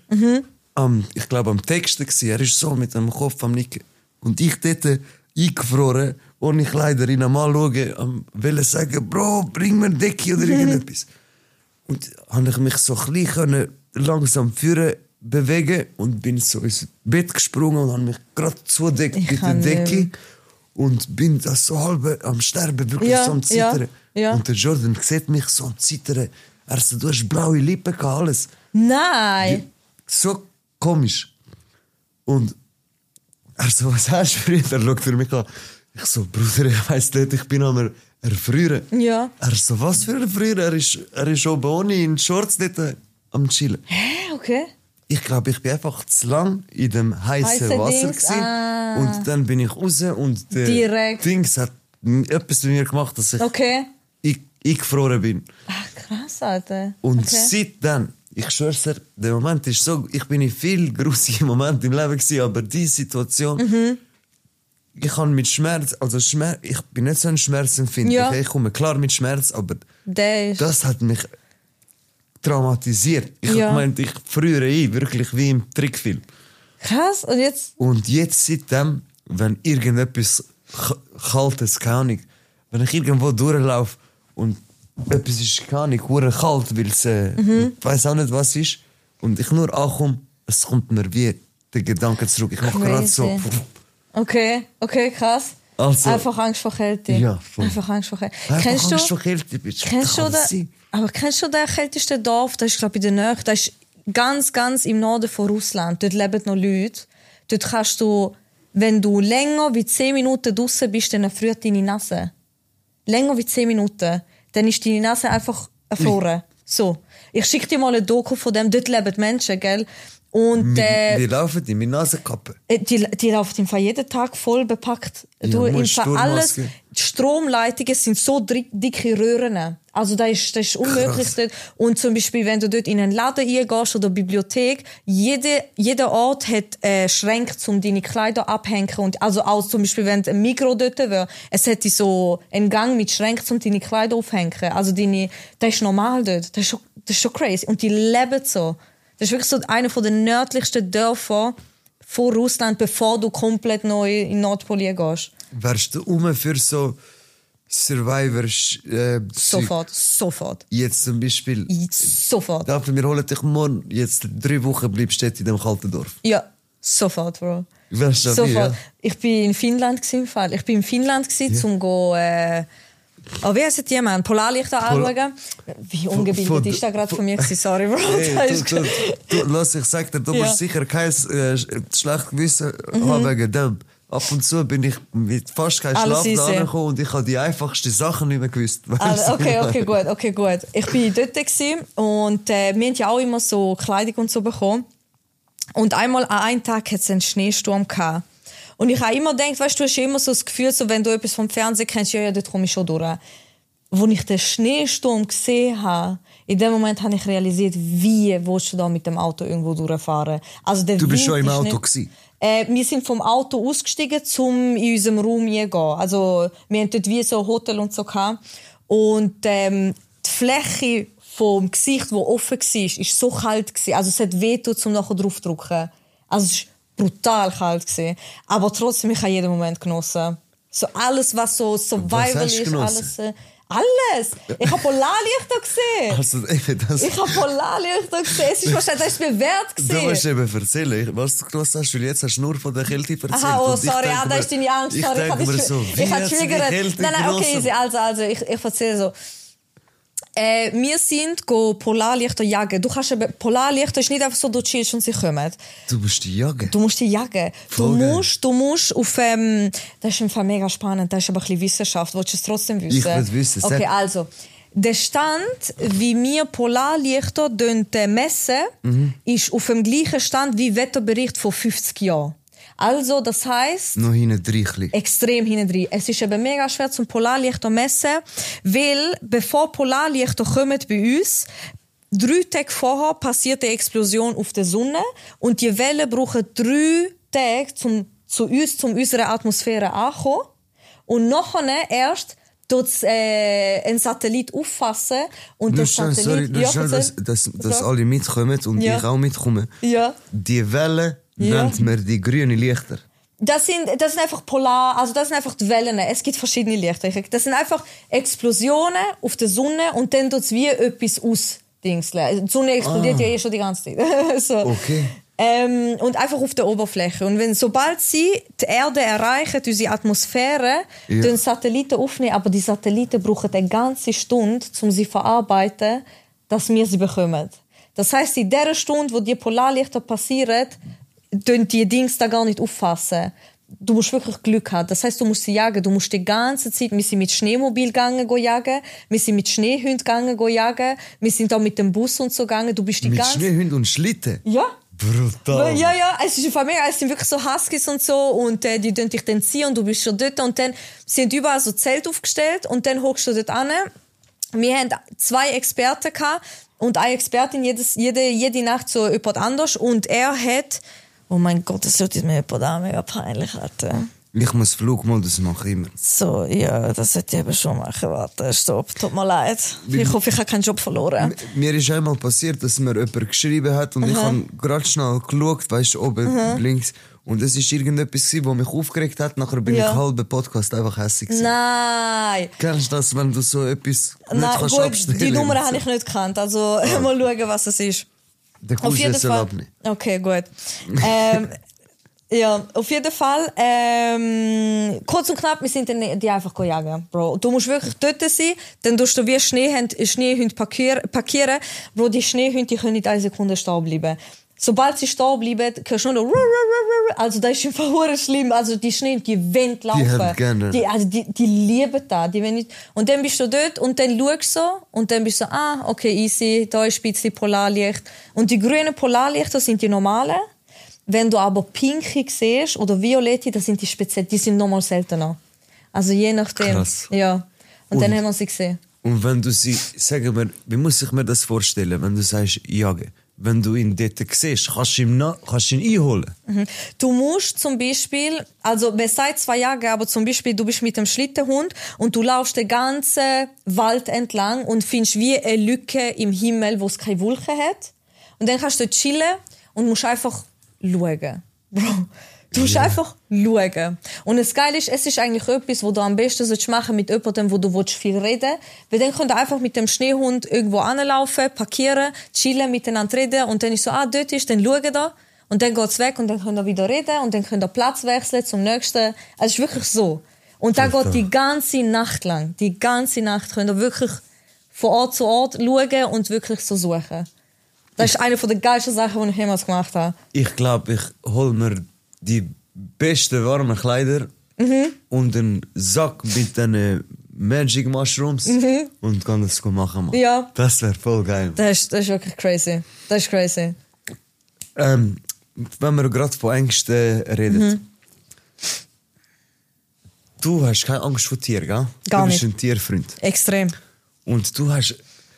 [SPEAKER 8] ich glaube am Texten gewesen. Er ist so mit dem Kopf am Nicken. Und ich dort eingefroren, ohne Kleider, ihn einmal schauen, wollte sagen, Bro, bring mir Decke oder irgendetwas. Und habe ich mich so ein bisschen langsam führen bewegen und bin so ins Bett gesprungen und habe mich gerade zugedeckt mit der Decke und bin da so halb am Sterben, wirklich so am Zittern. Ja. Und der Jordan sieht mich so am Zittern. Er so, du hast blaue Lippen gehabt, alles.
[SPEAKER 5] Nein!
[SPEAKER 8] Ja, so komisch. Und er so, was hast du für ihn? Er schaut mich an. Ich so, Bruder, ich weiss nicht, ich bin am erfrieren.
[SPEAKER 5] Ja.
[SPEAKER 8] Er so, was für erfrieren? Er ist oben ohne in Shorts dort am Chillen.
[SPEAKER 5] Hä, okay.
[SPEAKER 8] Ich glaube, ich bin einfach zu lang in dem heißen Wasser gewesen. Und dann bin ich raus und der Dings hat etwas mit mir gemacht, dass ich gefroren bin.
[SPEAKER 5] Ach, krass, Alter.
[SPEAKER 8] Und seitdem, ich schwör's dir, der Moment ist so, ich bin in viel grusige Momente im Leben gewesen, aber diese Situation, ich kann mit Schmerz, ich bin nicht so ein Schmerzempfinder. Ja. Ich komme klar mit Schmerz, aber das hat mich traumatisiert. Ich meinte, ich friere wirklich wie im Trickfilm.
[SPEAKER 5] Krass, und jetzt?
[SPEAKER 8] Und jetzt seitdem, wenn irgendetwas Kaltes, keine Ahnung, wenn ich irgendwo durchlaufe und etwas ist, keine Ahnung, hure kalt, weil es, ich weiss auch nicht, was ist, und ich nur ankomme, es kommt mir wie der Gedanke zurück. Ich mache gerade so.
[SPEAKER 5] Okay, krass.
[SPEAKER 8] Also,
[SPEAKER 5] einfach Angst vor Kälte.
[SPEAKER 8] Ja, voll.
[SPEAKER 5] Einfach Angst vor Kälte.
[SPEAKER 8] Angst vor Kälte, bitte.
[SPEAKER 5] Kennst du den kältesten Dorf? Das ist, glaube ich, in der Nähe. Das ist ganz, ganz im Norden von Russland. Dort leben noch Leute. Dort kannst du, wenn du länger wie 10 Minuten draussen bist, dann erfriert deine Nase. Länger wie 10 Minuten. Dann ist deine Nase einfach erfroren. So. Ich schicke dir mal ein Doku von dem. Dort leben Menschen, gell? Und,
[SPEAKER 8] wie laufen die? Mit Nasenkappe?
[SPEAKER 5] Die laufen im Fall jeden Tag voll bepackt. Du, im Fall alles, die Stromleitungen sind so dicke Röhren. Also das ist unmöglich dort. Und zum Beispiel, wenn du dort in einen Laden reingehst oder Bibliothek, jeder Ort hat Schränke, um deine Kleider abhängen. Und also auch zum Beispiel, wenn ein Migros dort wäre, es hätte so einen Gang mit Schränken, um deine Kleider aufhängen. Also das ist normal dort. Das ist schon crazy. Und die leben so. Das ist wirklich so einer der nördlichsten Dörfer von Russland, bevor du komplett neu in Nordpolen gehst.
[SPEAKER 8] Wärst du für so Survivor?
[SPEAKER 5] Sofort.
[SPEAKER 8] Jetzt zum Beispiel.
[SPEAKER 5] Sofort.
[SPEAKER 8] Dafür, wir holen dich morgen. Jetzt 3 Wochen bleibst du in dem kalten Dorf.
[SPEAKER 5] Ja, sofort, Bro.
[SPEAKER 8] Wärst du
[SPEAKER 5] sofort.
[SPEAKER 8] Ja?
[SPEAKER 5] Ich bin in Finnland im Fall. Ich bin in Finnland zum go. Oh, wie heisst jemand? Polarlichter anschauen? Wie ungebildet ist das gerade von mir? Sorry, Bro.
[SPEAKER 8] Hey, lass ich sag dir, du musst sicher kein schlechtes Gewissen haben wegen dem. Ab und zu bin ich mit fast keinem Schlaf da angekommen und ich habe die einfachsten Sachen nicht mehr gewusst.
[SPEAKER 5] Okay, gut. Ich war dort und wir haben ja auch immer so Kleidung und so bekommen. Und einmal an einem Tag hat es einen Schneesturm gehabt. Und ich habe immer gedacht, weißt du, hast immer so das Gefühl, so, wenn du etwas vom Fernsehen kennst, ja, dort komme ich schon durch. Als ich den Schneesturm gesehen habe, in dem Moment habe ich realisiert, wie willst du da mit dem Auto irgendwo durchfahren. Also
[SPEAKER 8] du bist schon im Auto gewesen?
[SPEAKER 5] Wir sind vom Auto ausgestiegen, um in unserem Raum zu gehen. Also, wir hatten dort wie so ein Hotel und so gehabt. Und die Fläche vom Gesicht, die offen war, war so kalt. Also es hat wehgetan, um nachher drauf zu drücken. Also es war brutal kalt. Aber trotzdem, ich habe jeden Moment genossen. So alles, was so Survival ist, alles. Ich habe Polarlichter gesehen.
[SPEAKER 8] Also,
[SPEAKER 5] ich habe Polarlichter gesehen. Es ist wahrscheinlich, das ist mir wert gewesen.
[SPEAKER 8] Du musst eben erzählen, was du genossen hast, weil jetzt hast du nur von der Kälte erzählt.
[SPEAKER 5] Aha, oh, sorry, das ist deine Angst.
[SPEAKER 8] Ich denke mir so, wie hat die Kälte
[SPEAKER 5] Nein, okay, easy. Also, ich erzähle so. Wir sind Polarlichter jagen. Du kannst eben, Polarlichter ist nicht einfach so, du chillst und sie kommen.
[SPEAKER 8] Du musst die jagen?
[SPEAKER 5] Du musst die jagen. Du musst auf, das ist im Fall mega spannend, das ist aber ein bisschen Wissenschaft. Willst du es trotzdem wissen?
[SPEAKER 8] Ich will wissen.
[SPEAKER 5] Okay, also. Der Stand, wie wir Polarlichter messen, ist auf dem gleichen Stand wie Wetterbericht vor 50 Jahren. Also, das heisst...
[SPEAKER 8] Noch hinten drin.
[SPEAKER 5] Extrem hinten drin. Es ist eben mega schwer zum Polarlichter messen, weil bevor Polarlichter kommen bei uns, 3 Tage vorher passiert eine Explosion auf der Sonne und die Wellen brauchen 3 Tage, um unserer Atmosphäre anzukommen. Und nachher erst ein Satellit auffassen und der Satellit...
[SPEAKER 8] dass alle mitkommen und ich auch mitkomme.
[SPEAKER 5] Ja.
[SPEAKER 8] Die Wellen nennt man die grünen Lichter.
[SPEAKER 5] Das sind einfach polar, also das sind einfach die Wellen. Es gibt verschiedene Lichter. Das sind einfach Explosionen auf der Sonne und dann tut es wie etwas ausdingseln. Die Sonne explodiert ja schon die ganze Zeit. So.
[SPEAKER 8] Okay.
[SPEAKER 5] Und einfach auf der Oberfläche. Und sobald sie die Erde erreichen, unsere Atmosphäre, den Satelliten aufnehmen, aber die Satelliten brauchen eine ganze Stunde, um sie zu verarbeiten, dass wir sie bekommen. Das heisst, in der Stunde, wo die Polarlichter passieren, tun die Dings da gar nicht auffassen. Du musst wirklich Glück haben. Das heisst, du musst sie jagen. Du musst die ganze Zeit, wir sind mit Schneemobil gegangen jagen, wir sind mit Schneehunden gegangen jagen, wir sind auch mit dem Bus und so gegangen. Du bist die
[SPEAKER 8] mit
[SPEAKER 5] ganze...
[SPEAKER 8] Schneehunden und Schlitten?
[SPEAKER 5] Ja.
[SPEAKER 8] Brutal.
[SPEAKER 5] Ja, es ist einfach mega, es sind wirklich so Huskies und so und die tun dich dann ziehen und du bist schon dort und dann sind überall so Zelte aufgestellt und dann hockst du dort an. Wir haben 2 Experten gehabt und eine Expertin jede Nacht so jemand anders und er hat, oh mein Gott, das sollte mir jemand auch mega peinlich haben.
[SPEAKER 8] Ich muss Flugmodus machen immer.
[SPEAKER 5] So, ja, das sollte ich eben schon machen. Warte, stopp, tut mir leid. Ich hoffe, ich habe keinen Job verloren.
[SPEAKER 8] Mir ist einmal passiert, dass mir jemand geschrieben hat und ich habe gerade schnell geschaut, weißt du, oben links. Und es war irgendetwas, was mich aufgeregt hat. Nachher bin ich halben Podcast einfach hässig gewesen.
[SPEAKER 5] Nein!
[SPEAKER 8] Kennst du das, wenn du so etwas nicht kannst
[SPEAKER 5] gut,
[SPEAKER 8] abstellen?
[SPEAKER 5] Die Nummer habe ich nicht gekannt. Also mal schauen, was es ist.
[SPEAKER 8] Der Cousin soll abnehmen.
[SPEAKER 5] Okay, gut. Ja, auf jeden Fall. Kurz und knapp, wir sind dann die einfach jagen, Bro. Du musst wirklich dort sein, dann tust du wie Schneehunde parkieren. Bro, die Schneehunde, die können nicht 1 Sekunde stehen bleiben. Sobald sie stehen bleiben, kannst du nur noch... Also das ist einfach verdammt schlimm. Also die Schneehunde, die wollen laufen.
[SPEAKER 8] Die haben gerne.
[SPEAKER 5] Die lieben das. Die nicht. Und dann bist du dort und dann schaust du so und dann bist du so, okay, easy, da ist ein bisschen Polarlicht. Und die grünen Polarlichter sind die normalen. Wenn du aber pinke siehst oder violette, das sind die speziell, die sind nochmal seltener. Also je nachdem.
[SPEAKER 8] Krass.
[SPEAKER 5] Ja. Und dann haben wir sie gesehen.
[SPEAKER 8] Und wenn du sie, sagen wir, wie muss ich mir das vorstellen, wenn du sagst, jagen? Wenn du ihn dort siehst, kannst du ihn einholen?
[SPEAKER 5] Mhm. Du musst zum Beispiel, also man sagt 2 Jahre, aber zum Beispiel, du bist mit dem Schlittenhund und du laufst den ganzen Wald entlang und findest wie eine Lücke im Himmel, wo es keine Wolken hat. Und dann kannst du dort chillen und musst einfach schauen. Bro, du musst einfach schauen. Und das Geile ist, es ist eigentlich etwas, was du am besten machen mit jemandem, wo du viel reden willst. Weil dann könnt ihr einfach mit dem Schneehund irgendwo anlaufen, parkieren, chillen, miteinander reden und dann ist so, dort ist, dann schauen da. Und dann geht's weg und dann könnt ihr wieder reden und dann könnt ihr Platz wechseln zum nächsten. Also es ist wirklich so. Und da geht die ganze Nacht lang. Die ganze Nacht könnt ihr wirklich von Ort zu Ort schauen und wirklich so suchen. Das ist eine der geilsten Sachen, die ich jemals gemacht habe.
[SPEAKER 8] Ich glaube, ich hole mir die besten warmen Kleider und einen Sack mit den Magic Mushrooms und kann das machen. Man.
[SPEAKER 5] Ja.
[SPEAKER 8] Das wäre voll geil.
[SPEAKER 5] Das ist wirklich crazy. Das ist crazy.
[SPEAKER 8] Wenn wir gerade von Ängsten reden. Du hast keine Angst vor Tieren, gell?
[SPEAKER 5] Gar nicht.
[SPEAKER 8] Du bist ein Tierfreund.
[SPEAKER 5] Extrem.
[SPEAKER 8] Und du hast...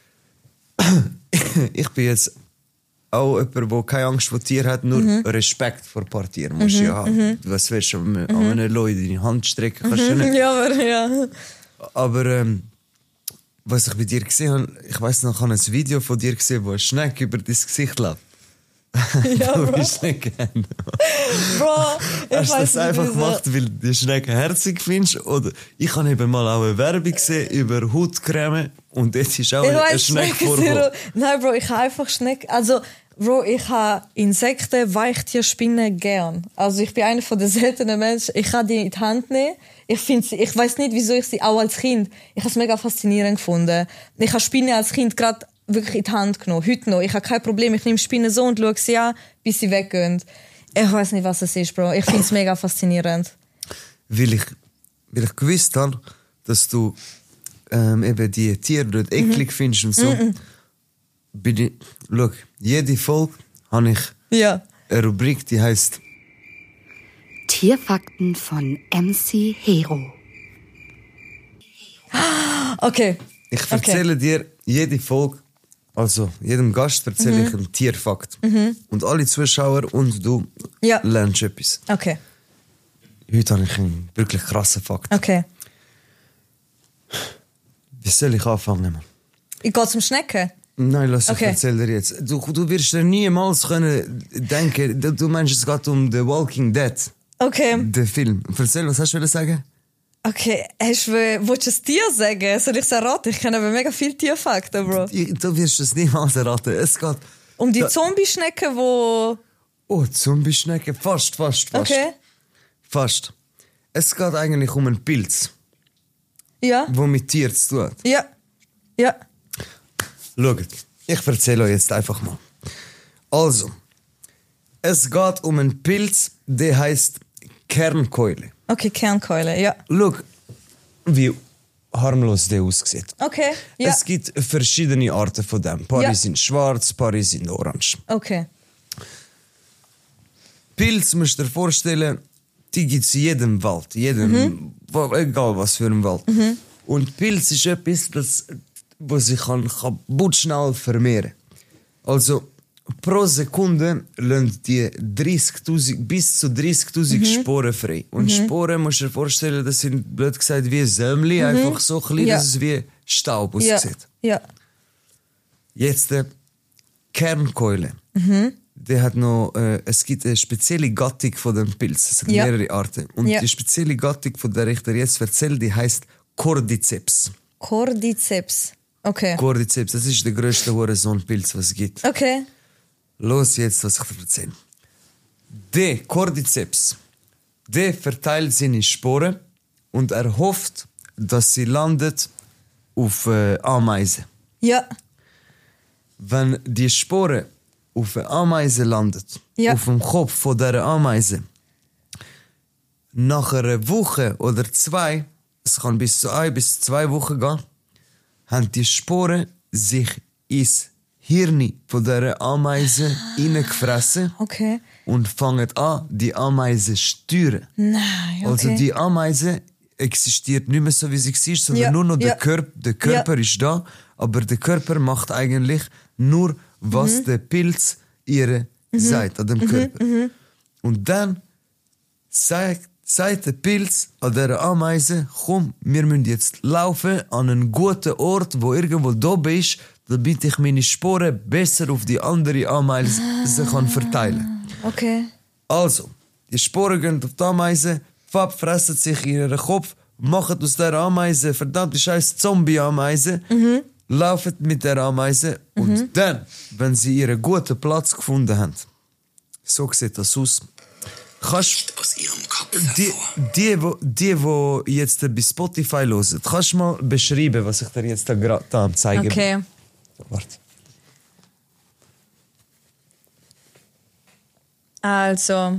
[SPEAKER 8] Ich bin jetzt auch jemand, der keine Angst vor Tieren hat, nur Respekt vor ein paar Tieren. Musst du ja haben. Was willst du an einem Leuten in die Hand strecken? Kannst du nicht.
[SPEAKER 5] Ja.
[SPEAKER 8] Aber was ich bei dir gesehen habe, ich weiss noch, ich habe ein Video von dir gesehen, wo eine Schnecke über dein Gesicht läuft.
[SPEAKER 5] Ja,
[SPEAKER 8] du
[SPEAKER 5] Bro.
[SPEAKER 8] bist nicht gerne.
[SPEAKER 5] Bro, ich
[SPEAKER 8] Hast du das einfach
[SPEAKER 5] wieso.
[SPEAKER 8] gemacht, weil du die Schnecke herzig findest? Oder ich habe eben mal auch eine Werbung gesehen über Hautcreme und jetzt ist auch eine Schnecke vorgekommen.
[SPEAKER 5] Nein, Bro, ich habe einfach Schnecken. Also, Bro, ich habe Insekten, Weichtiere, Spinnen gern. Also ich bin einer von den seltenen Menschen. Ich kann die in die Hand nehmen. Ich weiß nicht, wieso ich sie auch als Kind. Ich habe es mega faszinierend gefunden. Ich habe Spinnen als Kind gerade wirklich in die Hand genommen. Heute noch. Ich habe kein Problem. Ich nehme Spinnen so und schaue sie an, bis sie weggehen. Ich weiß nicht, was es ist, Bro. Ich finde es mega faszinierend.
[SPEAKER 8] Weil ich gewusst habe, dass du eben die Tiere nicht eklig findest und so. Schau, jede Folge habe ich eine Rubrik, die heisst
[SPEAKER 9] Tierfakten von MC Hero.
[SPEAKER 5] Okay.
[SPEAKER 8] Ich erzähle dir jede Folge Also, jedem Gast erzähle ich einen Tierfakt. Und alle Zuschauer und du lernst etwas.
[SPEAKER 5] Okay.
[SPEAKER 8] Heute habe ich einen wirklich krassen Fakt.
[SPEAKER 5] Okay.
[SPEAKER 8] Wie soll ich anfangen?
[SPEAKER 5] Ich gehe zum Schnecken?
[SPEAKER 8] Nein, ich erzähl dir jetzt. Du wirst dir niemals können denken, du meinst, es geht um The Walking Dead.
[SPEAKER 5] Okay.
[SPEAKER 8] Den Film. Erzähl, was hast du sagen?
[SPEAKER 5] Okay, willst du ein Tier sagen? Soll ich es erraten? Ich kenne aber mega viele Tierfakten, Bro.
[SPEAKER 8] Du wirst es niemals erraten. Es geht...
[SPEAKER 5] Um die Zombie-Schnecken, wo...
[SPEAKER 8] Oh, Zombie-Schnecken? Fast.
[SPEAKER 5] Okay.
[SPEAKER 8] Fast. Es geht eigentlich um einen Pilz.
[SPEAKER 5] Ja.
[SPEAKER 8] Der mit Tieren zu tun hat.
[SPEAKER 5] Ja.
[SPEAKER 8] Schaut, ich erzähle euch jetzt einfach mal. Also, es geht um einen Pilz, der heißt Kernkeule.
[SPEAKER 5] Okay, Kernkeule, ja.
[SPEAKER 8] Schau, wie harmlos der aussieht.
[SPEAKER 5] Okay, ja.
[SPEAKER 8] Es gibt verschiedene Arten von dem. Paar sind schwarz, paar sind orange.
[SPEAKER 5] Okay.
[SPEAKER 8] Pilz musst du dir vorstellen, die gibt es in jedem Wald. Egal was für ein Wald. Und Pilz ist etwas, was sich kaputt schnell vermehren. Also pro Sekunde lassen die 30.000 bis zu 30.000 Sporen frei. Und Sporen musst du dir vorstellen, das sind blöd gesagt wie Sämli, einfach so klein, dass es wie Staub aussieht.
[SPEAKER 5] Ja.
[SPEAKER 8] Jetzt Kernkeule. Der hat noch, es gibt eine spezielle Gattung von dem Pilz. Es gibt mehrere Arten. Und die spezielle Gattung, von der ich dir jetzt erzähle, die heißt Cordyceps.
[SPEAKER 5] Cordyceps. Okay.
[SPEAKER 8] Cordyceps, das ist der grösste Horizonpilz, was es gibt.
[SPEAKER 5] Okay.
[SPEAKER 8] Los jetzt, was ich dir erzähle. Der Cordyceps, der verteilt seine Sporen und er hofft, dass sie landet auf Ameisen.
[SPEAKER 5] Ja.
[SPEAKER 8] Wenn die Sporen auf eine Ameise landet, auf dem Kopf von dieser Ameise, nach einer Woche oder 2, es kann bis zu 1 bis 2 Wochen gehen, haben die Sporen sich ins Hirn von dieser Ameise hineingefressen und fangen an, die Ameise zu steuern.
[SPEAKER 5] Nein, okay.
[SPEAKER 8] Also die Ameise existiert nicht mehr so, wie sie war, sondern nur noch der Körper. Der Körper ist da, aber der Körper macht eigentlich nur, was der Pilz ihr sagt an dem Körper. Und dann sagt der Pilz an dieser Ameise, komm, wir müssen jetzt laufen an einen guten Ort, wo irgendwo da ist, damit ich meine Sporen besser auf die andere Ameise kann verteilen.
[SPEAKER 5] Okay.
[SPEAKER 8] Also, die Sporen gehen auf die Ameise, fressen sich in ihren Kopf, machen aus der Ameise verdammte scheiß Zombie-Ameise, laufen mit der Ameise und dann, wenn sie ihren guten Platz gefunden haben, so sieht das aus. Kannst aus ihrem Kopf die jetzt bei Spotify hören, kannst du mal beschreiben, was ich dir jetzt da zeige?
[SPEAKER 5] Okay.
[SPEAKER 8] Warte.
[SPEAKER 5] Also.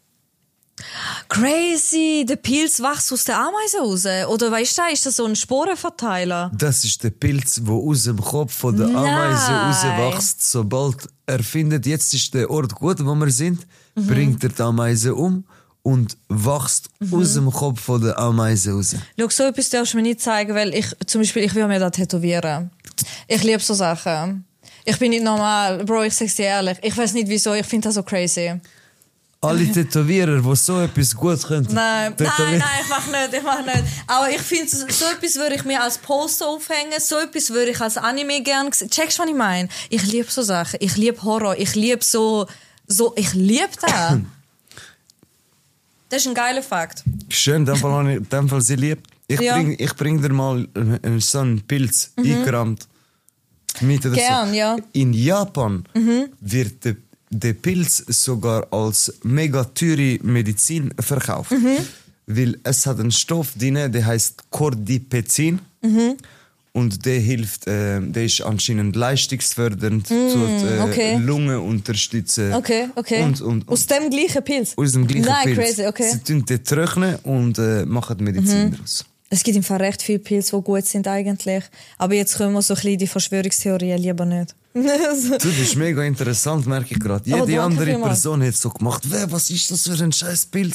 [SPEAKER 5] Crazy! Der Pilz wächst aus der Ameise raus. Oder weißt du, ist das so ein Sporenverteiler?
[SPEAKER 8] Das ist der Pilz, der aus dem Kopf von der Ameise rauswächst. Sobald er findet, jetzt ist der Ort gut, wo wir sind, bringt er die Ameise um und wächst aus dem Kopf von der Ameise raus.
[SPEAKER 5] Schau, so etwas darfst du mir nicht zeigen, weil ich will mir das tätowieren. Ich liebe so Sachen. Ich bin nicht normal. Bro, ich sag's dir ehrlich. Ich weiß nicht wieso, ich finde das so crazy.
[SPEAKER 8] Alle Tätowierer, die so etwas gut können.
[SPEAKER 5] Nein, ich mach nicht. Aber ich finde, so etwas würde ich mir als Poster aufhängen, so etwas würde ich als Anime gerne sehen. Checkst du, was ich meine? Ich liebe so Sachen. Ich liebe Horror. Ich liebe ich liebe das. Das ist ein geiler Fakt.
[SPEAKER 8] Schön, in dem Fall sie liebt. Ich bring dir mal so einen Pilz eingerahmt mit oder
[SPEAKER 5] Gern,
[SPEAKER 8] so.
[SPEAKER 5] ja.
[SPEAKER 8] In Japan wird der Pilz sogar als mega teure Medizin verkauft. Weil es hat einen Stoff drin, der heißt Cordipezin. Und der hilft, der ist anscheinend leistungsfördernd, tut Lunge unterstützen.
[SPEAKER 5] Okay.
[SPEAKER 8] Und
[SPEAKER 5] aus dem gleichen Pilz?
[SPEAKER 8] Aus dem gleichen Pilz.
[SPEAKER 5] Crazy, okay.
[SPEAKER 8] Sie tun den trocknen und machen Medizin daraus.
[SPEAKER 5] Es gibt im Fall recht viele Pilze, die gut sind eigentlich. Aber jetzt kommen wir so ein bisschen die Verschwörungstheorien lieber nicht.
[SPEAKER 8] Du, das ist mega interessant, merke ich gerade. Jede andere Person hat so gemacht, was ist das für ein scheiß Pilz?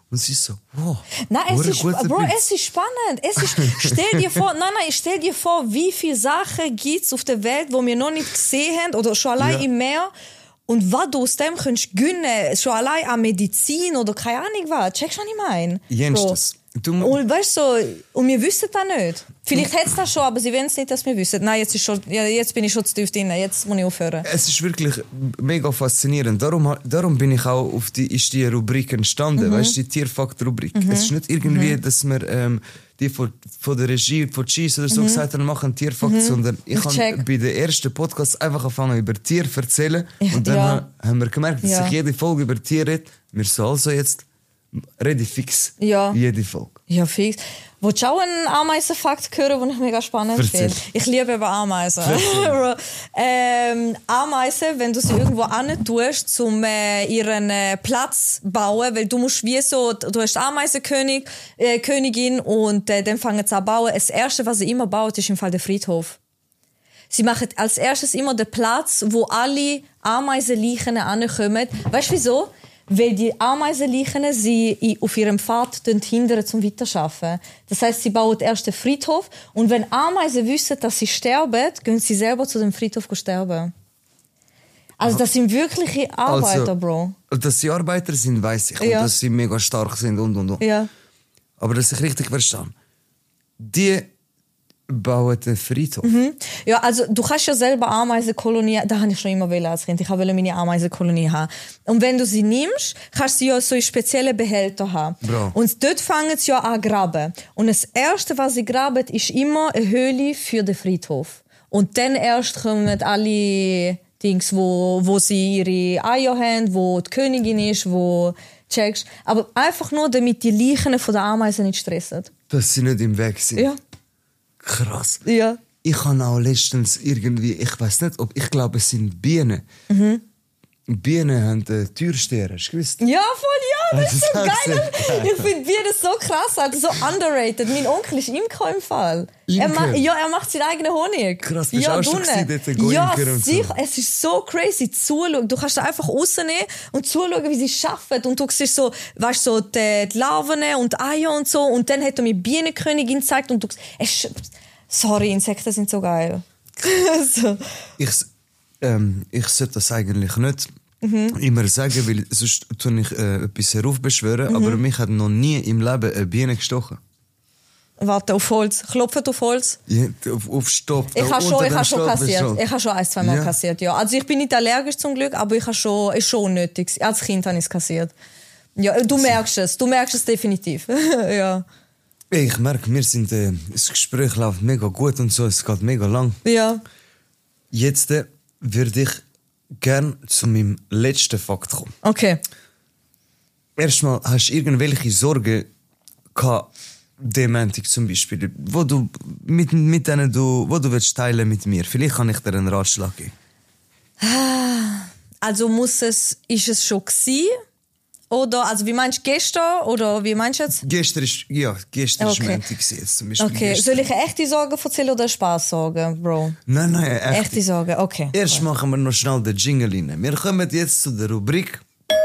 [SPEAKER 8] Und sie ist so, wow.
[SPEAKER 5] Nein, es ist spannend. Stell dir vor, wie viele Sachen gibt es auf der Welt, die wir noch nicht gesehen haben oder schon allein im Meer. Und was du aus dem kannst gönnen, schon allein an Medizin oder keine Ahnung was. Checkst du, was ich meine?
[SPEAKER 8] Jenstes.
[SPEAKER 5] Und weißt du, und wir wissen das nicht. Vielleicht hätte es das schon, aber sie wollen es nicht, dass wir wissen. Nein, jetzt bin ich schon zu tief drin, jetzt muss ich aufhören.
[SPEAKER 8] Es ist wirklich mega faszinierend. Darum bin ich auch auf die Rubrik entstanden, weißt du, die Tierfakt-Rubrik. Es ist nicht irgendwie, dass wir die von der Regie, von Cheese oder so gesagt haben, machen Tierfakt, sondern ich habe bei den ersten Podcasts einfach angefangen über Tiere zu erzählen. Und dann haben wir gemerkt, dass ich jede Folge über Tiere rede. Wir sollen also jetzt rede fix jede Folge.
[SPEAKER 5] Ja, fix. Willst du auch einen Ameisenfakt hören, den ich mega spannend finde? Ich liebe eben Ameisen. Ameisen, wenn du sie irgendwo hin tust, um ihren Platz zu bauen, weil du musst wie so, du hast Ameisenkönigin und dann fangen sie an zu bauen. Das Erste, was sie immer bauen, ist im Fall der Friedhof. Sie machen als erstes immer den Platz, wo alle Ameisenleichen ankommen. Weißt du wieso? Weil die Ameisenleichen sie auf ihrem Pfad hindern zum Weiterarbeiten. Das heisst, sie bauen erst den Friedhof und wenn Ameisen wissen, dass sie sterben, gehen sie selber zu dem Friedhof sterben. Also das sind wirkliche Arbeiter, Bro.
[SPEAKER 8] Dass sie Arbeiter sind, weiss ich. Und dass sie mega stark sind und.
[SPEAKER 5] Ja.
[SPEAKER 8] Aber dass ich richtig verstehe. Die bauen den Friedhof.
[SPEAKER 5] Ja, also du kannst ja selber Ameisenkolonie, da habe ich schon immer als Kind, ich wollte meine Ameisenkolonie haben. Und wenn du sie nimmst, kannst du sie ja so in speziellen Behälter haben.
[SPEAKER 8] Bro.
[SPEAKER 5] Und dort fangen sie ja an zu graben. Und das Erste, was sie graben, ist immer eine Höhle für den Friedhof. Und dann erst kommen alle Dings, wo sie ihre Eier haben, wo die Königin ist, wo checkst. Aber einfach nur, damit die Leichen von den Ameisen nicht stressen.
[SPEAKER 8] Dass sie nicht im Weg sind.
[SPEAKER 5] Ja.
[SPEAKER 8] Krass.
[SPEAKER 5] Ja.
[SPEAKER 8] Ich habe auch letztens irgendwie, ich weiß nicht, ich glaube, es sind Bienen. Bienen haben Türsteher, hast du gewusst?
[SPEAKER 5] Ja, voll, das ist so geil. Ich finde Bienen so krass, also so underrated. Mein Onkel ist Imker im Fall. Er macht seinen eigenen Honig.
[SPEAKER 8] Krass, bist du auch schon dort
[SPEAKER 5] Ja,
[SPEAKER 8] und
[SPEAKER 5] sicher.
[SPEAKER 8] so.
[SPEAKER 5] Es ist so crazy zuschauen. Du kannst da einfach rausnehmen und zuschauen, wie sie arbeiten. Und du siehst so, weißt, so die Larven und die Eier und so. Und dann hat er mir Bienenkönigin gezeigt und sorry, Insekten sind so geil. So.
[SPEAKER 8] Ich sollte das eigentlich nicht immer sagen, weil sonst tue ich etwas heraufbeschwören, aber mich hat noch nie im Leben eine Biene gestochen.
[SPEAKER 5] Warte, auf Holz. Klopfen auf Holz?
[SPEAKER 8] Ja, auf Stopp.
[SPEAKER 5] Ich habe schon kassiert. Ich habe schon 1-2 Mal kassiert, ja. Also ich bin nicht allergisch zum Glück, aber ist schon unnötig. Als Kind habe ich es kassiert. Ja, du merkst es definitiv. Ja.
[SPEAKER 8] Ich merke, das Gespräch läuft mega gut und so, es geht mega lang.
[SPEAKER 5] Ja.
[SPEAKER 8] Jetzt würde ich gerne zu meinem letzten Fakt kommen.
[SPEAKER 5] Okay.
[SPEAKER 8] Erstmal, hast du irgendwelche Sorgen gehabt, Dementik zum Beispiel, wo du mit denen wo du willst teilen mit mir? Vielleicht kann ich dir einen Ratschlag geben.
[SPEAKER 5] Also ist es schon gewesen? Oder, also wie meinst du gestern? Oder wie meinst du jetzt?
[SPEAKER 8] Gestern ist Montag jetzt zum Beispiel.
[SPEAKER 5] Okay,
[SPEAKER 8] gestern.
[SPEAKER 5] Soll ich echte Sorgen erzählen oder Spaßsorgen, Bro?
[SPEAKER 8] Nein,
[SPEAKER 5] echte Sorgen, okay.
[SPEAKER 8] Erst machen wir noch schnell den Jingle rein. Wir kommen jetzt zu der Rubrik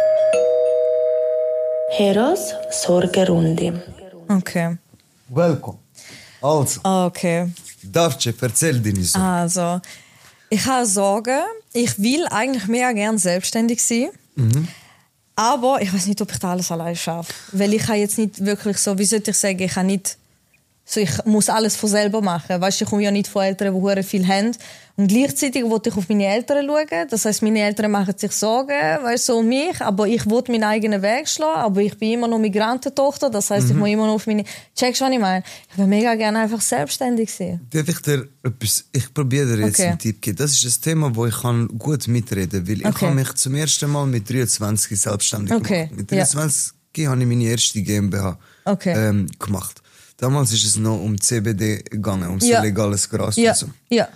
[SPEAKER 2] Heros Sorgerunde.
[SPEAKER 5] Okay.
[SPEAKER 8] Welcome. Also.
[SPEAKER 5] Okay.
[SPEAKER 8] Darfst du erzähl deine Sorgen?
[SPEAKER 5] Also, ich habe Sorgen. Ich will eigentlich mehr gerne selbstständig sein. Aber ich weiß nicht, ob ich das alles allein schaffe. Weil ich kann jetzt nicht wirklich so, wie sollte ich sagen, ich muss alles von selber machen. Weißt, ich komme ja nicht von Eltern, die viel haben. Und gleichzeitig wollte ich auf meine Eltern schauen. Das heisst, meine Eltern machen sich Sorgen, weißt, so um mich. Aber ich wollte meinen eigenen Weg schlagen. Aber ich bin immer noch Migrantentochter. Das heisst, ich muss immer noch auf meine... Checkst du, was ich meine? Ich will mega gerne einfach selbstständig sein.
[SPEAKER 8] Darf ich dir etwas... Ich probiere dir jetzt einen Tipp geben. Das ist ein Thema, wo ich gut mitreden kann. Weil ich habe mich zum ersten Mal mit 23 selbstständig gemacht. Mit 23 habe ich meine erste GmbH gemacht. Damals ist es noch um CBD gegangen, um so legales Gras und so.
[SPEAKER 5] Ja.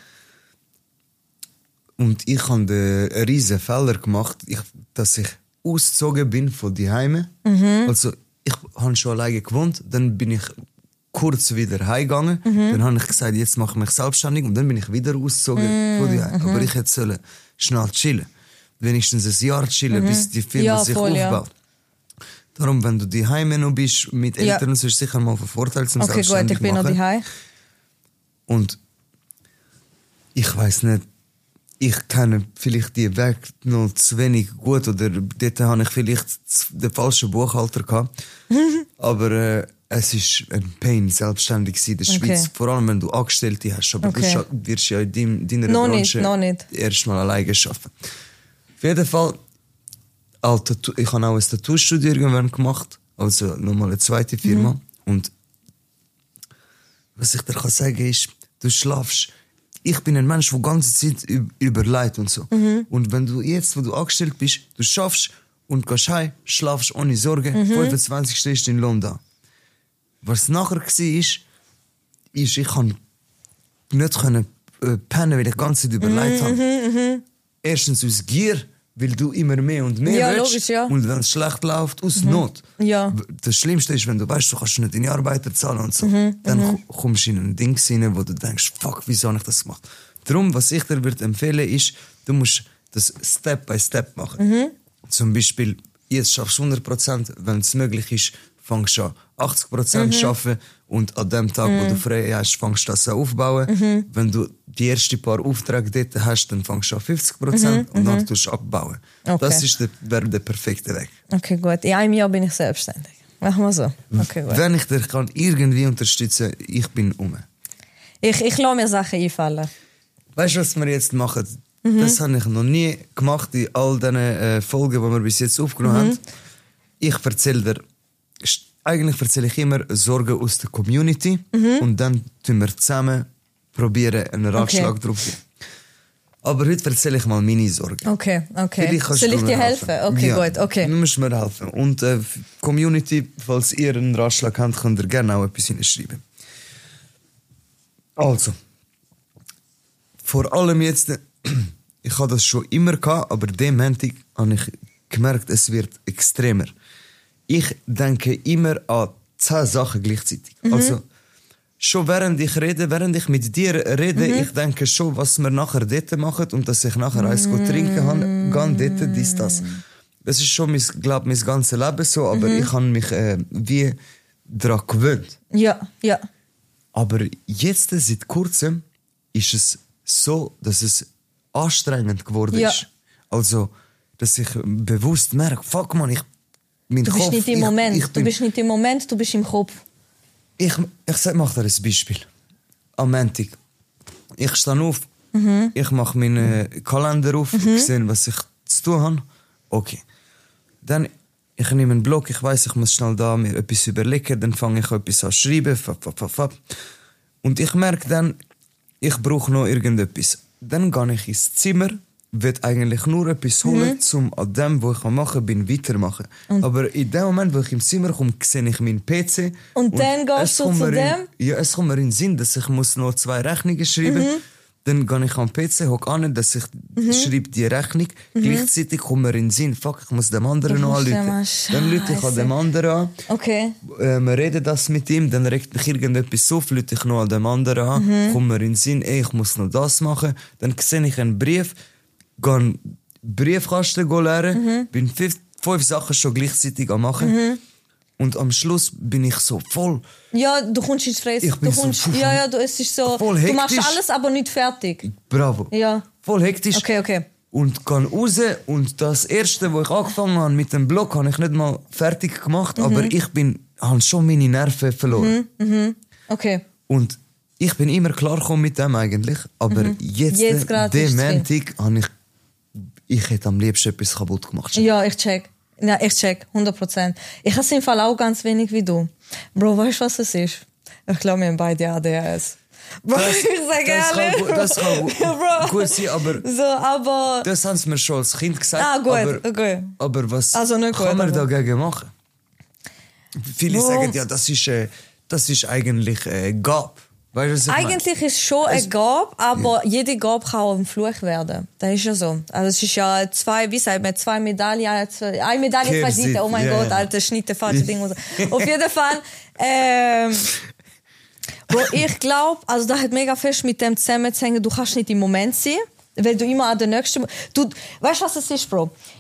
[SPEAKER 8] Und ich habe einen riesen Fehler gemacht, dass ich ausgezogen bin von die Heime. Also ich habe schon alleine gewohnt, dann bin ich kurz wieder heimgegangen. Dann habe ich gesagt, jetzt mache ich mich selbstständig und dann bin ich wieder ausgezogen von die Heime. Aber ich hätte schnell chillen, wenigstens ein Jahr chillen, bis die Firma sich aufbaut. Darum, wenn du daheim noch bist mit Eltern, ist es sicher mal von Vorteil zum
[SPEAKER 5] Okay, gut, ich bin noch daheim.
[SPEAKER 8] Und ich weiss nicht, ich kenne vielleicht die Weg noch zu wenig gut oder dort habe ich vielleicht den falschen Buchhalter gehabt. Aber es ist ein Pain, selbstständig sein in der Schweiz. Vor allem, wenn du Angestellte hast. Aber du wirst ja in deiner Branche erstmal alleine arbeiten. Auf jeden Fall, ich habe auch ein Tattoo-Studio irgendwann gemacht. Also nochmal eine zweite Firma. Und was ich dir sagen kann, ist, du schlafst. Ich bin ein Mensch, der die ganze Zeit überlegt und so. Und wenn du jetzt, wo du angestellt bist, du schaffst und gehst heim, schlafst ohne Sorge, 25 stehst du in London. Was nachher war, ist, ich konnte nicht pennen, weil ich die ganze Zeit überlegt habe. Erstens aus Gier, weil du immer mehr und mehr willst.
[SPEAKER 5] Logisch, ja.
[SPEAKER 8] Und wenn es schlecht läuft, aus Not.
[SPEAKER 5] Ja.
[SPEAKER 8] Das Schlimmste ist, wenn du weißt, du kannst nicht deine Arbeiter zahlen und so. Dann kommst du in ein Ding rein, wo du denkst, fuck, wieso habe ich das gemacht? Darum, was ich dir würde empfehlen, ist, du musst das Step by Step machen. Zum Beispiel, jetzt schaffst du 100%, wenn es möglich ist, fängst du an 80% arbeiten und an dem Tag, wo du frei hast, fängst du das an aufbauen. Wenn du die ersten paar Aufträge dort hast, dann fängst du an 50% und dann tust du abbauen.
[SPEAKER 5] Okay.
[SPEAKER 8] Das wäre der perfekte Weg.
[SPEAKER 5] Okay, gut. In einem Jahr bin ich selbstständig. Machen wir so. Okay, gut.
[SPEAKER 8] Wenn ich dich kann irgendwie unterstützen kann, ich bin um.
[SPEAKER 5] Ich lasse mir Sachen einfallen.
[SPEAKER 8] Weißt du, was wir jetzt machen? Das habe ich noch nie gemacht in all diesen Folgen, die wir bis jetzt aufgenommen haben. Ich erzähle dir, eigentlich erzähle ich immer Sorgen aus der Community und dann tun wir zusammen probieren, einen Ratschlag drauf zu geben. Aber heute erzähle ich mal meine Sorgen.
[SPEAKER 5] Okay.
[SPEAKER 8] Soll
[SPEAKER 5] ich dir helfen? Okay,
[SPEAKER 8] ja,
[SPEAKER 5] gut, okay.
[SPEAKER 8] Du musst mir helfen. Und Community, falls ihr einen Ratschlag habt, könnt ihr gerne auch etwas hinschreiben. Also, vor allem jetzt, ich habe das schon immer gehabt, aber dem Montag habe ich gemerkt, es wird extremer. Ich denke immer an 10 Sachen gleichzeitig. Also, schon während ich mit dir rede, ich denke schon, was wir nachher dort machen und dass ich nachher eins trinken kann, dort, das. Das ist schon, glaube mein ganzes Leben so, aber ich habe mich wie daran gewöhnt.
[SPEAKER 5] Ja.
[SPEAKER 8] Aber jetzt, seit kurzem, ist es so, dass es anstrengend geworden ist. Also, dass ich bewusst merke, fuck man, du
[SPEAKER 5] bist nicht im Moment, du bist im Kopf.
[SPEAKER 8] Ich mach dir ein Beispiel. Am Montag. Ich stehe auf, ich mache meinen Kalender auf, ich sehe, was ich zu tun habe. Okay. Dann, ich nehme einen Block, ich weiss, ich muss schnell da mir etwas überlegen, dann fange ich etwas an zu schreiben. Und ich merke dann, ich brauche noch irgendetwas. Dann gehe ich ins Zimmer, will eigentlich nur etwas holen, um an dem, was ich machen kann, weitermachen. Aber in dem Moment, wo ich im Zimmer komme, sehe ich meinen PC.
[SPEAKER 5] Und dann gehst du zu dem?
[SPEAKER 8] Ja, es kommt mir in den Sinn, dass ich noch 2 Rechnungen schreiben muss. Dann gehe ich am PC, hocke an, dass ich schreibe die Rechnung. Gleichzeitig kommt mir in den Sinn, fuck, ich muss dem anderen noch anrufen. Dann rufe ich an dem anderen an.
[SPEAKER 5] Okay.
[SPEAKER 8] Wir reden das mit ihm, dann regt mich irgendetwas auf, rufe ich noch an dem anderen an. Kommt mir in den Sinn, ich muss noch das machen. Dann sehe ich einen Brief, gehe einen Briefkasten leeren, bin 5 Sachen schon gleichzeitig am machen. Und am Schluss bin ich so voll.
[SPEAKER 5] Ja, du kommst ins Fressen. Es ist so.
[SPEAKER 8] Voll hektisch.
[SPEAKER 5] Du machst alles, aber nicht fertig.
[SPEAKER 8] Bravo.
[SPEAKER 5] Ja.
[SPEAKER 8] Voll hektisch.
[SPEAKER 5] Okay.
[SPEAKER 8] Und gehe raus. Und das Erste, wo ich angefangen habe mit dem Blog, habe ich nicht mal fertig gemacht. Aber ich habe schon meine Nerven verloren.
[SPEAKER 5] Okay.
[SPEAKER 8] Und ich bin immer klar gekommen mit dem eigentlich. Aber jetzt den Montag habe ich hätte am liebsten etwas kaputt gemacht.
[SPEAKER 5] Ja, ich check. 100%. Ich habe es im Fall auch ganz wenig wie du. Bro, weißt du, was es ist? Ich glaube, wir haben beide ADHS. Bro, ich sage ehrlich.
[SPEAKER 8] Das kann gut sein, aber das haben sie mir schon als Kind gesagt.
[SPEAKER 5] Gut, okay.
[SPEAKER 8] Aber was
[SPEAKER 5] kann
[SPEAKER 8] man dagegen machen? Viele sagen, ja, das ist eigentlich Gabe. Weißt du,
[SPEAKER 5] eigentlich ist es schon eine Gabe, aber jede Gabe kann auch ein Fluch werden. Das ist ja so. Also es ist ja 2 Medaillen, eine Medaille, 2 Seiten. Oh mein Gott, Alter, schnitte falsche Dinge. Und so. Auf jeden Fall, Bro, ich glaube, also da hat mega fest mit dem zusammenzuhängen, du kannst nicht im Moment sein, weil du immer an der nächsten... Weißt du, was es ist, Bro?